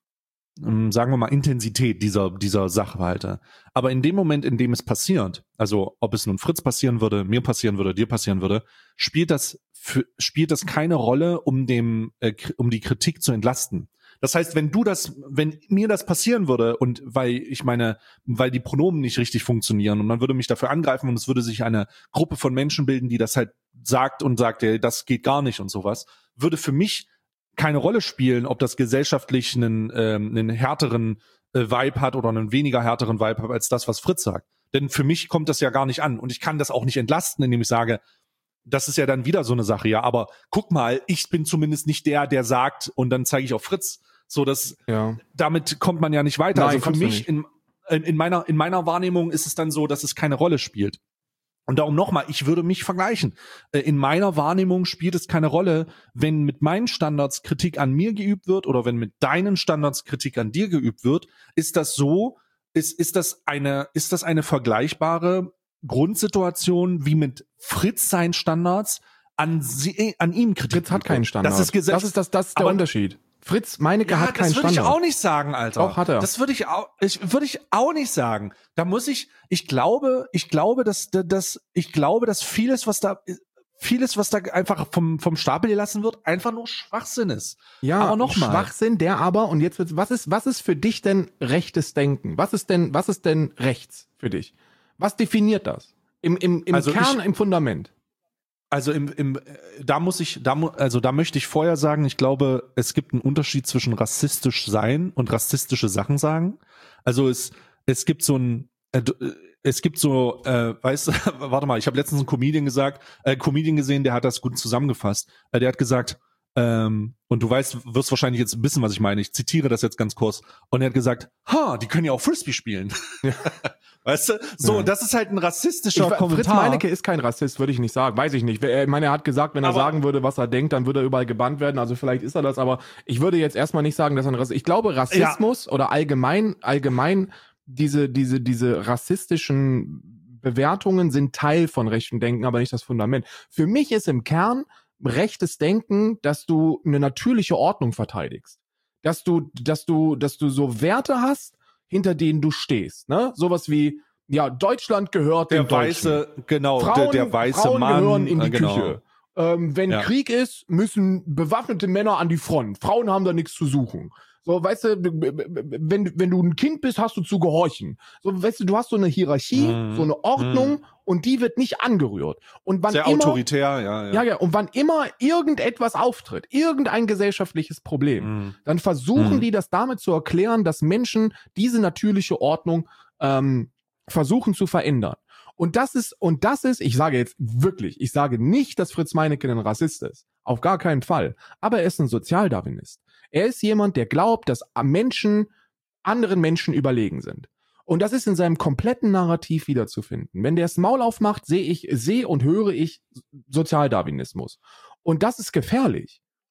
Speaker 1: ähm, sagen wir mal, Intensität dieser, dieser Sachverhalte. Aber in dem Moment, in dem es passiert, also ob es nun Fritz passieren würde, mir passieren würde, dir passieren würde, spielt das, für, spielt das keine Rolle, um dem, äh, um die Kritik zu entlasten. Das heißt, wenn du das, wenn mir das passieren würde und weil ich meine, weil die Pronomen nicht richtig funktionieren und man würde mich dafür angreifen und es würde sich eine Gruppe von Menschen bilden, die das halt sagt und sagt, ey, das geht gar nicht und sowas, würde für mich keine Rolle spielen, ob das gesellschaftlich einen, ähm, einen härteren äh, Vibe hat oder einen weniger härteren Vibe hat als das, was Fritz sagt. Denn für mich kommt das ja gar nicht an und ich kann das auch nicht entlasten, indem ich sage, das ist ja dann wieder so eine Sache, ja, aber guck mal, ich bin zumindest nicht der, der sagt und dann zeige ich auf Fritz. So, dass
Speaker 2: ja.
Speaker 1: damit kommt man ja nicht weiter.
Speaker 2: Nein,
Speaker 1: also für mich in, in meiner in meiner Wahrnehmung ist es dann so, dass es keine Rolle spielt. Und darum nochmal, ich würde mich vergleichen. In meiner Wahrnehmung spielt es keine Rolle, wenn mit meinen Standards Kritik an mir geübt wird oder wenn mit deinen Standards Kritik an dir geübt wird. Ist das so? Ist ist das eine ist das eine vergleichbare Grundsituation wie mit Fritz seinen Standards an sie, an ihm Kritik?
Speaker 2: Fritz hat keinen Standard.
Speaker 1: Das ist,
Speaker 2: das ist das das ist der
Speaker 1: aber,
Speaker 2: Unterschied. Fritz Meinecke
Speaker 1: ja,
Speaker 2: hat keinen Standard.
Speaker 1: Das würde ich auch nicht sagen, Alter.
Speaker 2: Doch, hat er.
Speaker 1: Das würde ich auch, ich, würde ich auch nicht sagen. Da muss ich, ich glaube, ich glaube, dass, dass, ich glaube, dass vieles, was da, vieles, was da einfach vom, vom Stapel gelassen wird, einfach nur Schwachsinn ist.
Speaker 2: Ja, aber nochmal. Schwachsinn, der aber, und jetzt wird's, was ist, was ist für dich denn rechtes Denken? Was ist denn, was ist denn rechts für dich? Was definiert das? Im, im, im
Speaker 1: also
Speaker 2: Kern,
Speaker 1: ich,
Speaker 2: im Fundament.
Speaker 1: Also im, im, da muss ich, da also da möchte ich vorher sagen, ich glaube, es gibt einen Unterschied zwischen rassistisch sein und rassistische Sachen sagen. Also es, es gibt so ein, äh, es gibt so, äh, weißt du, warte mal, ich habe letztens einen Comedian gesagt, äh, Comedian gesehen, der hat das gut zusammengefasst. Äh, der hat gesagt, ähm, und du weißt, wirst wahrscheinlich jetzt wissen, was ich meine. Ich zitiere das jetzt ganz kurz. Und er hat gesagt, ha, die können ja auch Frisbee spielen. Ja. Weißt du? So, ja. Das ist halt ein rassistischer ich, Kommentar.
Speaker 2: Fritz Meinecke ist kein Rassist, würde ich nicht sagen. Weiß ich nicht. Ich meine, er hat gesagt, wenn er aber sagen würde, was er denkt, dann würde er überall gebannt werden. Also vielleicht ist er das, aber ich würde jetzt erstmal nicht sagen, dass er ein Rassist ist. Ich glaube, Rassismus ja. oder allgemein, allgemein diese, diese, diese rassistischen Bewertungen sind Teil von rechtem Denken, aber nicht das Fundament. Für mich ist im Kern rechtes Denken, dass du eine natürliche Ordnung verteidigst. Dass du, dass du, dass du so Werte hast, hinter denen du stehst, ne? Sowas wie, ja, Deutschland gehört
Speaker 1: der
Speaker 2: den Deutschen.
Speaker 1: weiße, genau,
Speaker 2: Frauen,
Speaker 1: der, der weiße
Speaker 2: Frauen
Speaker 1: Mann
Speaker 2: gehören in die
Speaker 1: genau.
Speaker 2: Küche. Ähm, wenn ja. Krieg ist, müssen bewaffnete Männer an die Front. Frauen haben da nichts zu suchen. So, weißt du, wenn, wenn du ein Kind bist, hast du zu gehorchen. So, weißt du, du hast so eine Hierarchie, mm, so eine Ordnung mm. und die wird nicht angerührt. Und wann
Speaker 1: Sehr
Speaker 2: immer,
Speaker 1: autoritär, ja, ja.
Speaker 2: Ja, ja, und wann immer irgendetwas auftritt, irgendein gesellschaftliches Problem, mm. dann versuchen mm. die das damit zu erklären, dass Menschen diese natürliche Ordnung ähm, versuchen zu verändern. Und das ist, und das ist, ich sage jetzt wirklich, ich sage nicht, dass Fritz Meinecke ein Rassist ist. Auf gar keinen Fall. Aber er ist ein Sozialdarwinist. Er ist jemand, der glaubt, dass Menschen anderen Menschen überlegen sind. Und das ist in seinem kompletten Narrativ wiederzufinden. Wenn der das Maul aufmacht, sehe ich, sehe und höre ich Sozialdarwinismus. Und das ist gefährlich.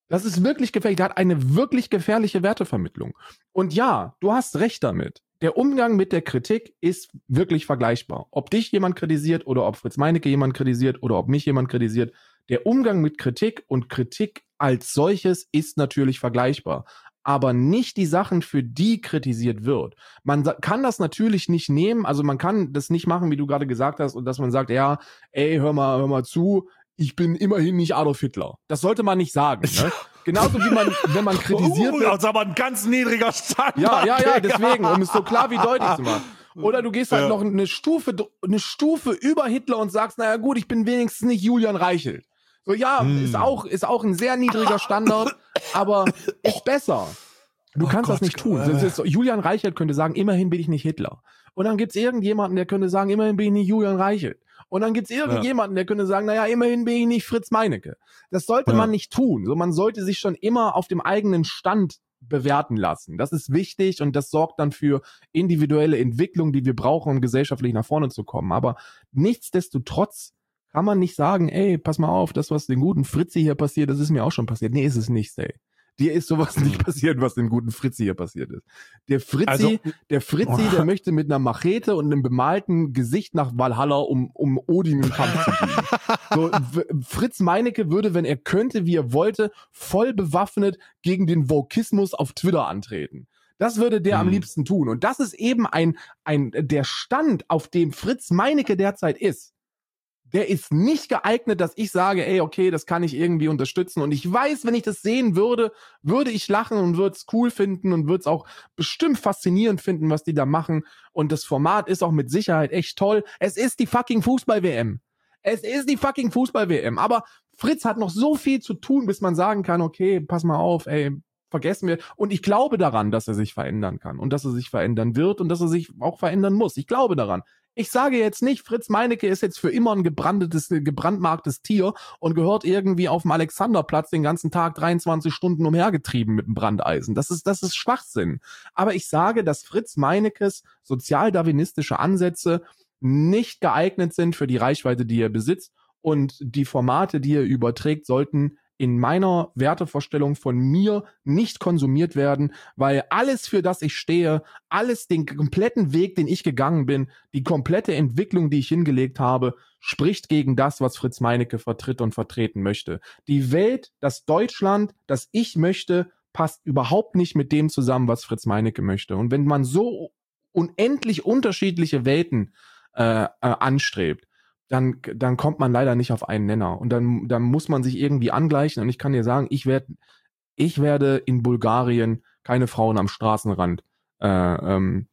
Speaker 2: Das ist wirklich gefährlich. Der hat eine wirklich gefährliche Wertevermittlung. Und ja, du hast recht damit. Der Umgang mit der Kritik ist wirklich vergleichbar. Ob dich jemand kritisiert oder ob Fritz Meinecke jemand kritisiert oder ob mich jemand kritisiert. Der Umgang mit Kritik und Kritik als solches ist natürlich vergleichbar. Aber nicht die Sachen, für die kritisiert wird. Man kann das natürlich nicht nehmen, also man kann das nicht machen, wie du gerade gesagt hast, und dass man sagt, ja, ey, hör mal, hör mal zu, ich bin immerhin nicht Adolf Hitler. Das sollte man nicht sagen, ne? Genauso wie man, wenn man kritisiert
Speaker 1: uh,
Speaker 2: wird.
Speaker 1: Das ist aber ein ganz niedriger Standard.
Speaker 2: Ja, ja, ja, deswegen, um es so klar wie deutlich zu machen. Oder du gehst halt ja. noch eine Stufe, eine Stufe über Hitler und sagst, naja gut, ich bin wenigstens nicht Julian Reichelt. So, ja, hm. ist auch, ist auch ein sehr niedriger Standard, aber ist besser. Du oh kannst Gott, das nicht tun. Das ist, Julian Reichelt könnte sagen, immerhin bin ich nicht Hitler. Und dann gibt's irgendjemanden, der könnte sagen, immerhin bin ich nicht Julian Reichelt. Und dann gibt's irgendjemanden, der könnte sagen, naja, immerhin bin ich nicht Fritz Meinecke. Das sollte ja. man nicht tun. So, man sollte sich schon immer auf dem eigenen Stand bewerten lassen. Das ist wichtig und das sorgt dann für individuelle Entwicklung, die wir brauchen, um gesellschaftlich nach vorne zu kommen. Aber nichtsdestotrotz kann man nicht sagen, ey, pass mal auf, das, was dem guten Fritzi hier passiert, das ist mir auch schon passiert. Nee, ist es nicht, ey. Dir ist sowas nicht passiert, was dem guten Fritzi hier passiert ist. Der Fritzi, also, der Fritzi, der möchte mit einer Machete und einem bemalten Gesicht nach Valhalla, um, um Odin im Kampf zu dienen. So, Fritz Meinecke würde, wenn er könnte, wie er wollte, voll bewaffnet gegen den Vokismus auf Twitter antreten. Das würde der hm. am liebsten tun. Und das ist eben ein, ein, der Stand, auf dem Fritz Meinecke derzeit ist. Der ist nicht geeignet, dass ich sage, ey, okay, das kann ich irgendwie unterstützen. Und ich weiß, wenn ich das sehen würde, würde ich lachen und würde es cool finden und würde es auch bestimmt faszinierend finden, was die da machen. Und das Format ist auch mit Sicherheit echt toll. Es ist die fucking Fußball-W M. Es ist die fucking Fußball-W M. Aber Fritz hat noch so viel zu tun, bis man sagen kann, okay, pass mal auf, ey, vergessen wir. Und ich glaube daran, dass er sich verändern kann und dass er sich verändern wird und dass er sich auch verändern muss. Ich glaube daran. Ich sage jetzt nicht, Fritz Meinecke ist jetzt für immer ein gebrandtes, gebrandmarktes Tier und gehört irgendwie auf dem Alexanderplatz den ganzen Tag dreiundzwanzig Stunden umhergetrieben mit dem Brandeisen. Das ist, das ist Schwachsinn. Aber ich sage, dass Fritz Meineckes sozialdarwinistische Ansätze nicht geeignet sind für die Reichweite, die er besitzt, und die Formate, die er überträgt, sollten in meiner Wertevorstellung von mir nicht konsumiert werden, weil alles, für das ich stehe, alles, den kompletten Weg, den ich gegangen bin, die komplette Entwicklung, die ich hingelegt habe, spricht gegen das, was Fritz Meinecke vertritt und vertreten möchte. Die Welt, das Deutschland, das ich möchte, passt überhaupt nicht mit dem zusammen, was Fritz Meinecke möchte. Und wenn man so unendlich unterschiedliche Welten äh, äh, anstrebt, dann, dann kommt man leider nicht auf einen Nenner. Und dann, dann muss man sich irgendwie angleichen. Und ich kann dir sagen, ich werde, ich werde in Bulgarien keine Frauen am Straßenrand äh, ähm,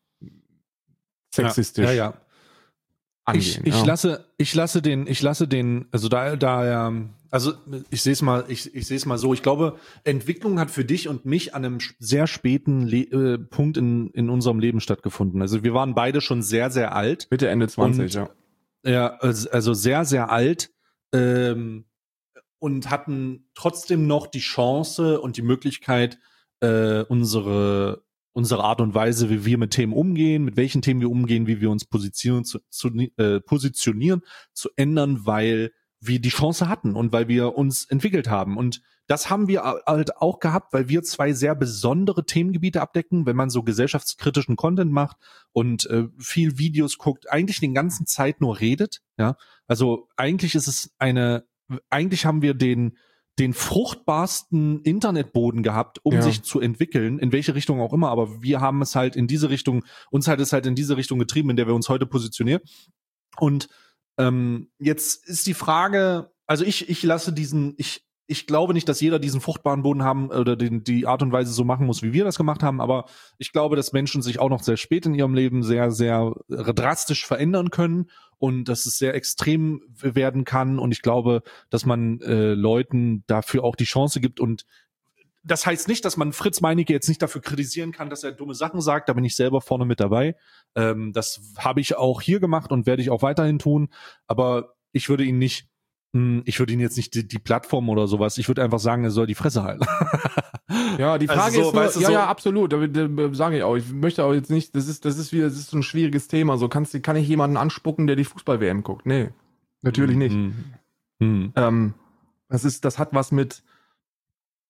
Speaker 2: sexistisch
Speaker 1: ja, ja, ja. angehen. Ich, ich ja. lasse, ich lasse den, ich lasse den, also da, da, also ich sehe es mal, ich, ich sehe es mal so. Ich glaube, Entwicklung hat für dich und mich an einem sehr späten Le- äh, Punkt in, in unserem Leben stattgefunden. Also wir waren beide schon sehr, sehr alt.
Speaker 2: Mitte, Ende zwanzig,
Speaker 1: und,
Speaker 2: ja.
Speaker 1: Ja, also sehr, sehr alt ähm, und hatten trotzdem noch die Chance und die Möglichkeit, äh, unsere unsere Art und Weise, wie wir mit Themen umgehen, mit welchen Themen wir umgehen, wie wir uns positionieren, zu, zu, äh, positionieren, zu ändern, weil wir die Chance hatten und weil wir uns entwickelt haben. Und das haben wir halt auch gehabt, weil wir zwei sehr besondere Themengebiete abdecken, wenn man so gesellschaftskritischen Content macht und äh, viel Videos guckt, eigentlich den ganzen Zeit nur redet. Ja, also eigentlich ist es eine, eigentlich haben wir den den fruchtbarsten Internetboden gehabt, um ja. sich zu entwickeln, in welche Richtung auch immer. Aber wir haben es halt in diese Richtung, uns hat es halt in diese Richtung getrieben, in der wir uns heute positionieren. Und ähm, jetzt ist die Frage, also ich ich lasse diesen, ich ich glaube nicht, dass jeder diesen fruchtbaren Boden haben oder den, die Art und Weise so machen muss, wie wir das gemacht haben, aber ich glaube, dass Menschen sich auch noch sehr spät in ihrem Leben sehr, sehr drastisch verändern können und dass es sehr extrem werden kann und ich glaube, dass man äh, Leuten dafür auch die Chance gibt und das heißt nicht, dass man Fritz Meinecke jetzt nicht dafür kritisieren kann, dass er dumme Sachen sagt, da bin ich selber vorne mit dabei. Ähm, das habe ich auch hier gemacht und werde ich auch weiterhin tun, aber ich würde ihn nicht Ich würde ihn jetzt nicht die, die Plattform oder sowas, ich würde einfach sagen, er soll die Fresse halten.
Speaker 2: Ja, die Frage
Speaker 1: also so,
Speaker 2: ist nur,
Speaker 1: weißt du,
Speaker 2: ja,
Speaker 1: so
Speaker 2: ja, absolut, da, da, da sage ich auch, ich möchte auch jetzt nicht, das ist, das ist wieder, das ist so ein schwieriges Thema, so kannst du, kann ich jemanden anspucken, der die Fußball-W M guckt? Nee, natürlich nicht.
Speaker 1: Mhm. Mhm.
Speaker 2: Ähm, das ist, das hat was mit,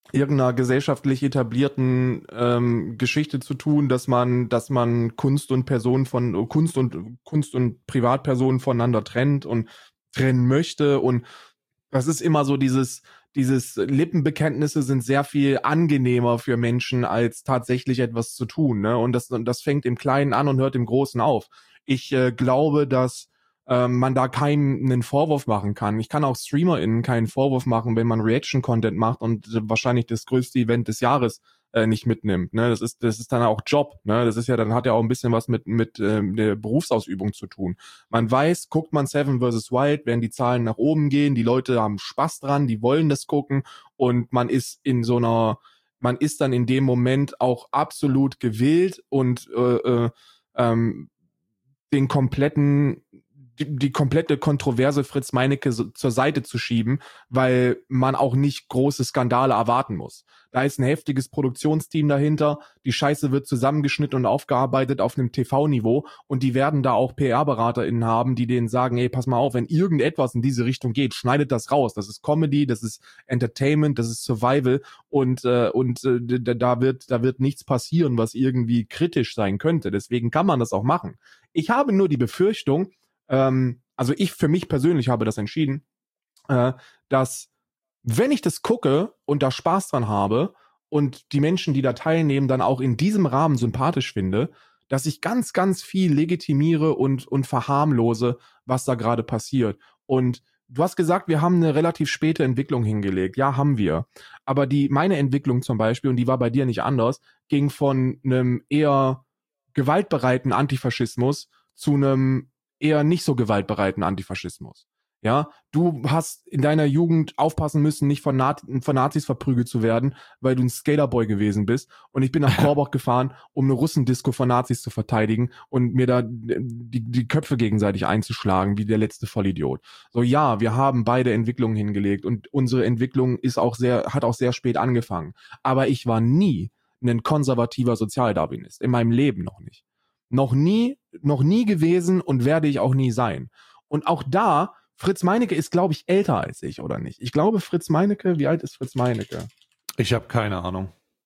Speaker 2: irgendeiner gesellschaftlich etablierten ähm, Geschichte zu tun, dass man, dass man Kunst und Personen von Kunst und Kunst und Privatpersonen voneinander trennt und trennen möchte. Und das ist immer so dieses, dieses Lippenbekenntnisse sind sehr viel angenehmer für Menschen, als tatsächlich etwas zu tun. Ne? Und das, und das fängt im Kleinen an und hört im Großen auf. Ich äh, glaube, dass ähm, man da keinen einen Vorwurf machen kann. Ich kann auch StreamerInnen keinen Vorwurf machen, wenn man Reaction-Content macht und äh, wahrscheinlich das größte Event des Jahres äh, nicht mitnimmt. Ne? Das ist, das ist dann auch Job. Ne? Das ist ja, dann hat ja auch ein bisschen was mit, mit ähm, der Berufsausübung zu tun. Man weiß, guckt man Seven versus. Wild, werden die Zahlen nach oben gehen, die Leute haben Spaß dran, die wollen das gucken und man ist in so einer, man ist dann in dem Moment auch absolut gewillt und äh, äh, ähm, den kompletten die, die komplette Kontroverse Fritz Meinecke so zur Seite zu schieben, weil man auch nicht große Skandale erwarten muss. Da ist ein heftiges Produktionsteam dahinter, die Scheiße wird zusammengeschnitten und aufgearbeitet auf einem T V-Niveau und die werden da auch P R-BeraterInnen haben, die denen sagen, ey, pass mal auf, wenn irgendetwas in diese Richtung geht, schneidet das raus. Das ist Comedy, das ist Entertainment, das ist Survival und äh, und äh, da wird da wird nichts passieren, was irgendwie kritisch sein könnte. Deswegen kann man das auch machen. Ich habe nur die Befürchtung, ähm, also ich für mich persönlich habe das entschieden, äh, dass wenn ich das gucke und da Spaß dran habe und die Menschen, die da teilnehmen, dann auch in diesem Rahmen sympathisch finde, dass ich ganz, ganz viel legitimiere und, und verharmlose, was da gerade passiert. Und du hast gesagt, wir haben eine relativ späte Entwicklung hingelegt. Ja, haben wir. Aber die, meine Entwicklung zum Beispiel, und die war bei dir nicht anders, ging von einem eher gewaltbereiten Antifaschismus zu einem eher nicht so gewaltbereiten Antifaschismus. Ja, du hast in deiner Jugend aufpassen müssen, nicht von, Na- von Nazis verprügelt zu werden, weil du ein Skaterboy gewesen bist. Und ich bin nach Korbach gefahren, um eine Russendisco von Nazis zu verteidigen und mir da die, die Köpfe gegenseitig einzuschlagen, wie der letzte Vollidiot. So, ja, wir haben beide Entwicklungen hingelegt und unsere Entwicklung ist auch sehr, hat auch sehr spät angefangen. Aber ich war nie ein konservativer Sozialdarwinist. In meinem Leben noch nicht. Noch nie, noch nie gewesen und werde ich auch nie sein. Und auch da, Fritz Meinecke ist, glaube ich, älter als ich, oder nicht? Ich glaube, Fritz Meinecke, wie alt ist Fritz Meinecke?
Speaker 1: Ich habe keine Ahnung.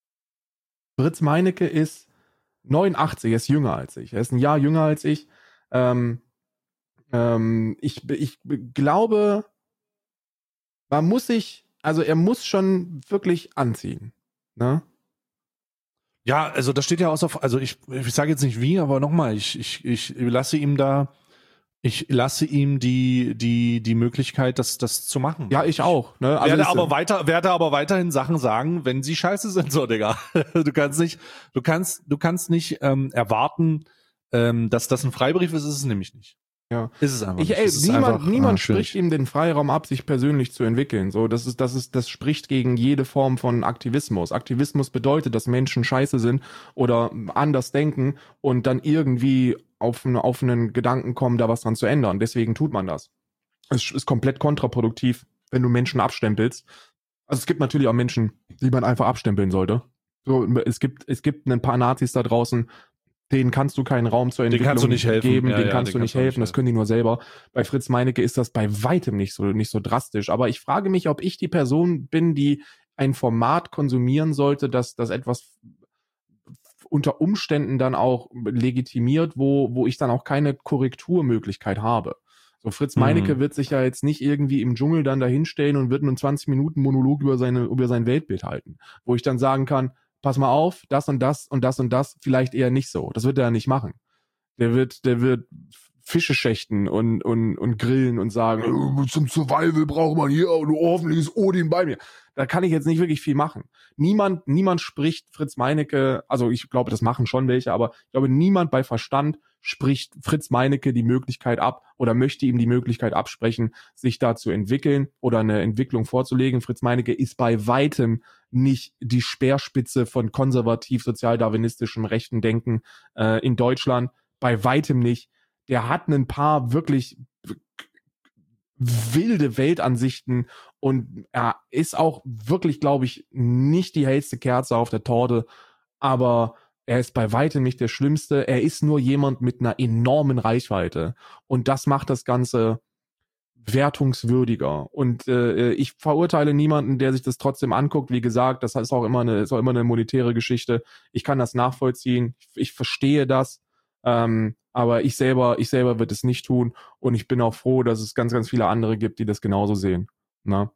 Speaker 2: Fritz Meinecke ist neunundachtzig, er ist jünger als ich. Er ist ein Jahr jünger als ich. Ähm, ähm, ich, ich glaube, man muss sich, also er muss schon wirklich anziehen. Ne?
Speaker 1: Ja, also das steht ja außer, also ich, ich sage jetzt nicht wie, aber nochmal, ich, ich, ich lasse ihm da, ich lasse ihm die, die, die Möglichkeit, das, das zu machen.
Speaker 2: Ja, ich auch. Ne?
Speaker 1: Also werde aber weiter, werde aber weiterhin Sachen sagen, wenn sie scheiße sind, so, Digga. Du kannst nicht, du kannst, du kannst nicht ähm, erwarten, ähm, dass das ein Freibrief ist, ist es nämlich nicht.
Speaker 2: Ja.
Speaker 1: Ist es einfach
Speaker 2: ich,
Speaker 1: nicht.
Speaker 2: ey,
Speaker 1: Es ist
Speaker 2: niemand
Speaker 1: einfach,
Speaker 2: niemand
Speaker 1: ah, schwierig.
Speaker 2: spricht ihm den Freiraum ab, sich persönlich zu entwickeln. So, das ist, das ist, das spricht gegen jede Form von Aktivismus. Aktivismus bedeutet, dass Menschen scheiße sind oder anders denken und dann irgendwie auf, auf einen Gedanken kommen, da was dran zu ändern. Deswegen tut man das. Es ist komplett kontraproduktiv, wenn du Menschen abstempelst. Also es gibt natürlich auch Menschen, die man einfach abstempeln sollte. So, es gibt, es gibt ein paar Nazis da draußen, denen kannst du keinen Raum zur Entwicklung
Speaker 1: kannst du nicht helfen.
Speaker 2: geben,
Speaker 1: Ja,
Speaker 2: denen
Speaker 1: ja,
Speaker 2: kannst
Speaker 1: den
Speaker 2: du
Speaker 1: kannst
Speaker 2: nicht
Speaker 1: du nicht
Speaker 2: helfen, das
Speaker 1: helfen.
Speaker 2: können die nur selber. Bei Fritz Meinecke ist das bei weitem nicht so, nicht so drastisch. Aber ich frage mich, ob ich die Person bin, die ein Format konsumieren sollte, dass das etwas unter Umständen dann auch legitimiert, wo, wo ich dann auch keine Korrekturmöglichkeit habe. So, Fritz Meinecke
Speaker 1: Mhm.
Speaker 2: wird sich ja jetzt nicht irgendwie im Dschungel dann dahinstellen und wird einen zwanzig Minuten Monolog über seine, über sein Weltbild halten, wo ich dann sagen kann, pass mal auf, das und das und das und das, vielleicht eher nicht so. Das wird er ja nicht machen. Der wird, der wird Fische schächten und, und, und grillen und sagen, "Äh, zum Survival braucht man hier ein ordentliches Odin bei mir." Da kann ich jetzt nicht wirklich viel machen. Niemand, niemand spricht Fritz Meinecke, also ich glaube, das machen schon welche, aber ich glaube, niemand bei Verstand spricht Fritz Meinecke die Möglichkeit ab oder möchte ihm die Möglichkeit absprechen, sich da zu entwickeln oder eine Entwicklung vorzulegen. Fritz Meinecke ist bei weitem nicht die Speerspitze von konservativ-sozialdarwinistischem rechten Denken äh, in Deutschland. Bei weitem nicht. Der hat ein paar wirklich wilde Weltansichten und er ist auch wirklich, glaube ich, nicht die hellste Kerze auf der Torte, aber er ist bei weitem nicht der Schlimmste. Er ist nur jemand mit einer enormen Reichweite und das macht das Ganze wertungswürdiger. Und äh, ich verurteile niemanden, der sich das trotzdem anguckt. Wie gesagt, das ist auch immer eine, ist auch immer eine monetäre Geschichte. Ich kann das nachvollziehen. Ich, ich verstehe das. Ähm, aber ich selber, ich selber würde es nicht tun. Und ich bin auch froh, dass es ganz, ganz viele andere gibt, die das genauso sehen. Na?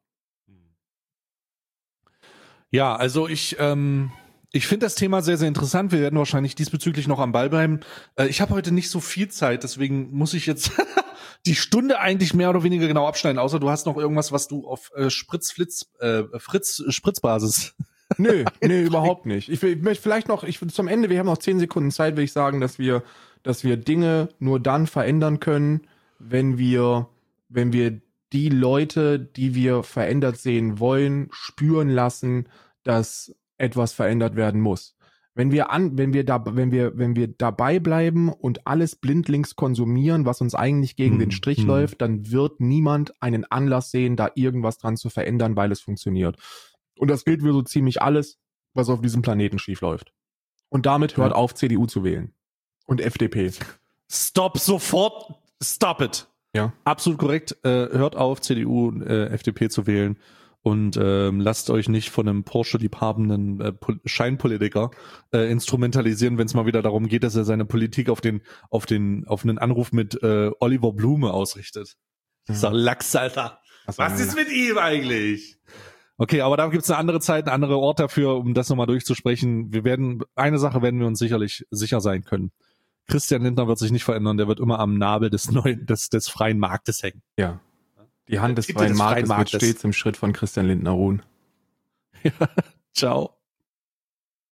Speaker 1: Ja, also ich, ähm, ich finde das Thema sehr, sehr interessant. Wir werden wahrscheinlich diesbezüglich noch am Ball bleiben. Äh, ich habe heute nicht so viel Zeit, deswegen muss ich jetzt die Stunde eigentlich mehr oder weniger genau abschneiden, außer du hast noch irgendwas, was du auf äh, Spritz-Flitz, äh, Fritz, Spritzbasis.
Speaker 2: Nö, nö, überhaupt nicht. Ich, will, ich möchte vielleicht noch, ich zum Ende, wir haben noch zehn Sekunden Zeit, will ich sagen, dass wir, dass wir Dinge nur dann verändern können, wenn wir, wenn wir die Leute, die wir verändert sehen wollen, spüren lassen, dass etwas verändert werden muss. Wenn wir an, wenn wir da, wenn wir, wenn wir dabei bleiben und alles blindlings konsumieren, was uns eigentlich gegen
Speaker 1: Hm,
Speaker 2: den Strich
Speaker 1: hm.
Speaker 2: läuft, dann wird niemand einen Anlass sehen, da irgendwas dran zu verändern, weil es funktioniert. Und das gilt für so ziemlich alles, was auf diesem Planeten schief läuft. Und damit hört
Speaker 1: Ja.
Speaker 2: auf, C D U zu wählen. Und F D P.
Speaker 1: Stop sofort, stop it.
Speaker 2: Ja.
Speaker 1: Absolut korrekt. Äh, hört auf, C D U und äh, F D P zu wählen und ähm, lasst euch nicht von einem Porsche-liebhabenden äh, Pol- Scheinpolitiker äh, instrumentalisieren, wenn es mal wieder darum geht, dass er seine Politik auf den auf den auf einen Anruf mit äh, Oliver Blume ausrichtet. Dieser Lachs, Alter.
Speaker 2: Was
Speaker 1: Was
Speaker 2: ein
Speaker 1: ist mit ihm eigentlich? Okay, aber da gibt's eine andere Zeit, einen anderen Ort dafür, um das nochmal durchzusprechen. Wir werden, eine Sache werden wir uns sicherlich sicher sein können. Christian Lindner wird sich nicht verändern, der wird immer am Nabel des neuen, des, des freien Marktes hängen.
Speaker 2: Ja. Die Hand des
Speaker 1: Titel
Speaker 2: freien
Speaker 1: des freien
Speaker 2: Marktes wird
Speaker 1: Marktes.
Speaker 2: stets im Schritt von Christian Lindner ruhen.
Speaker 1: Ciao.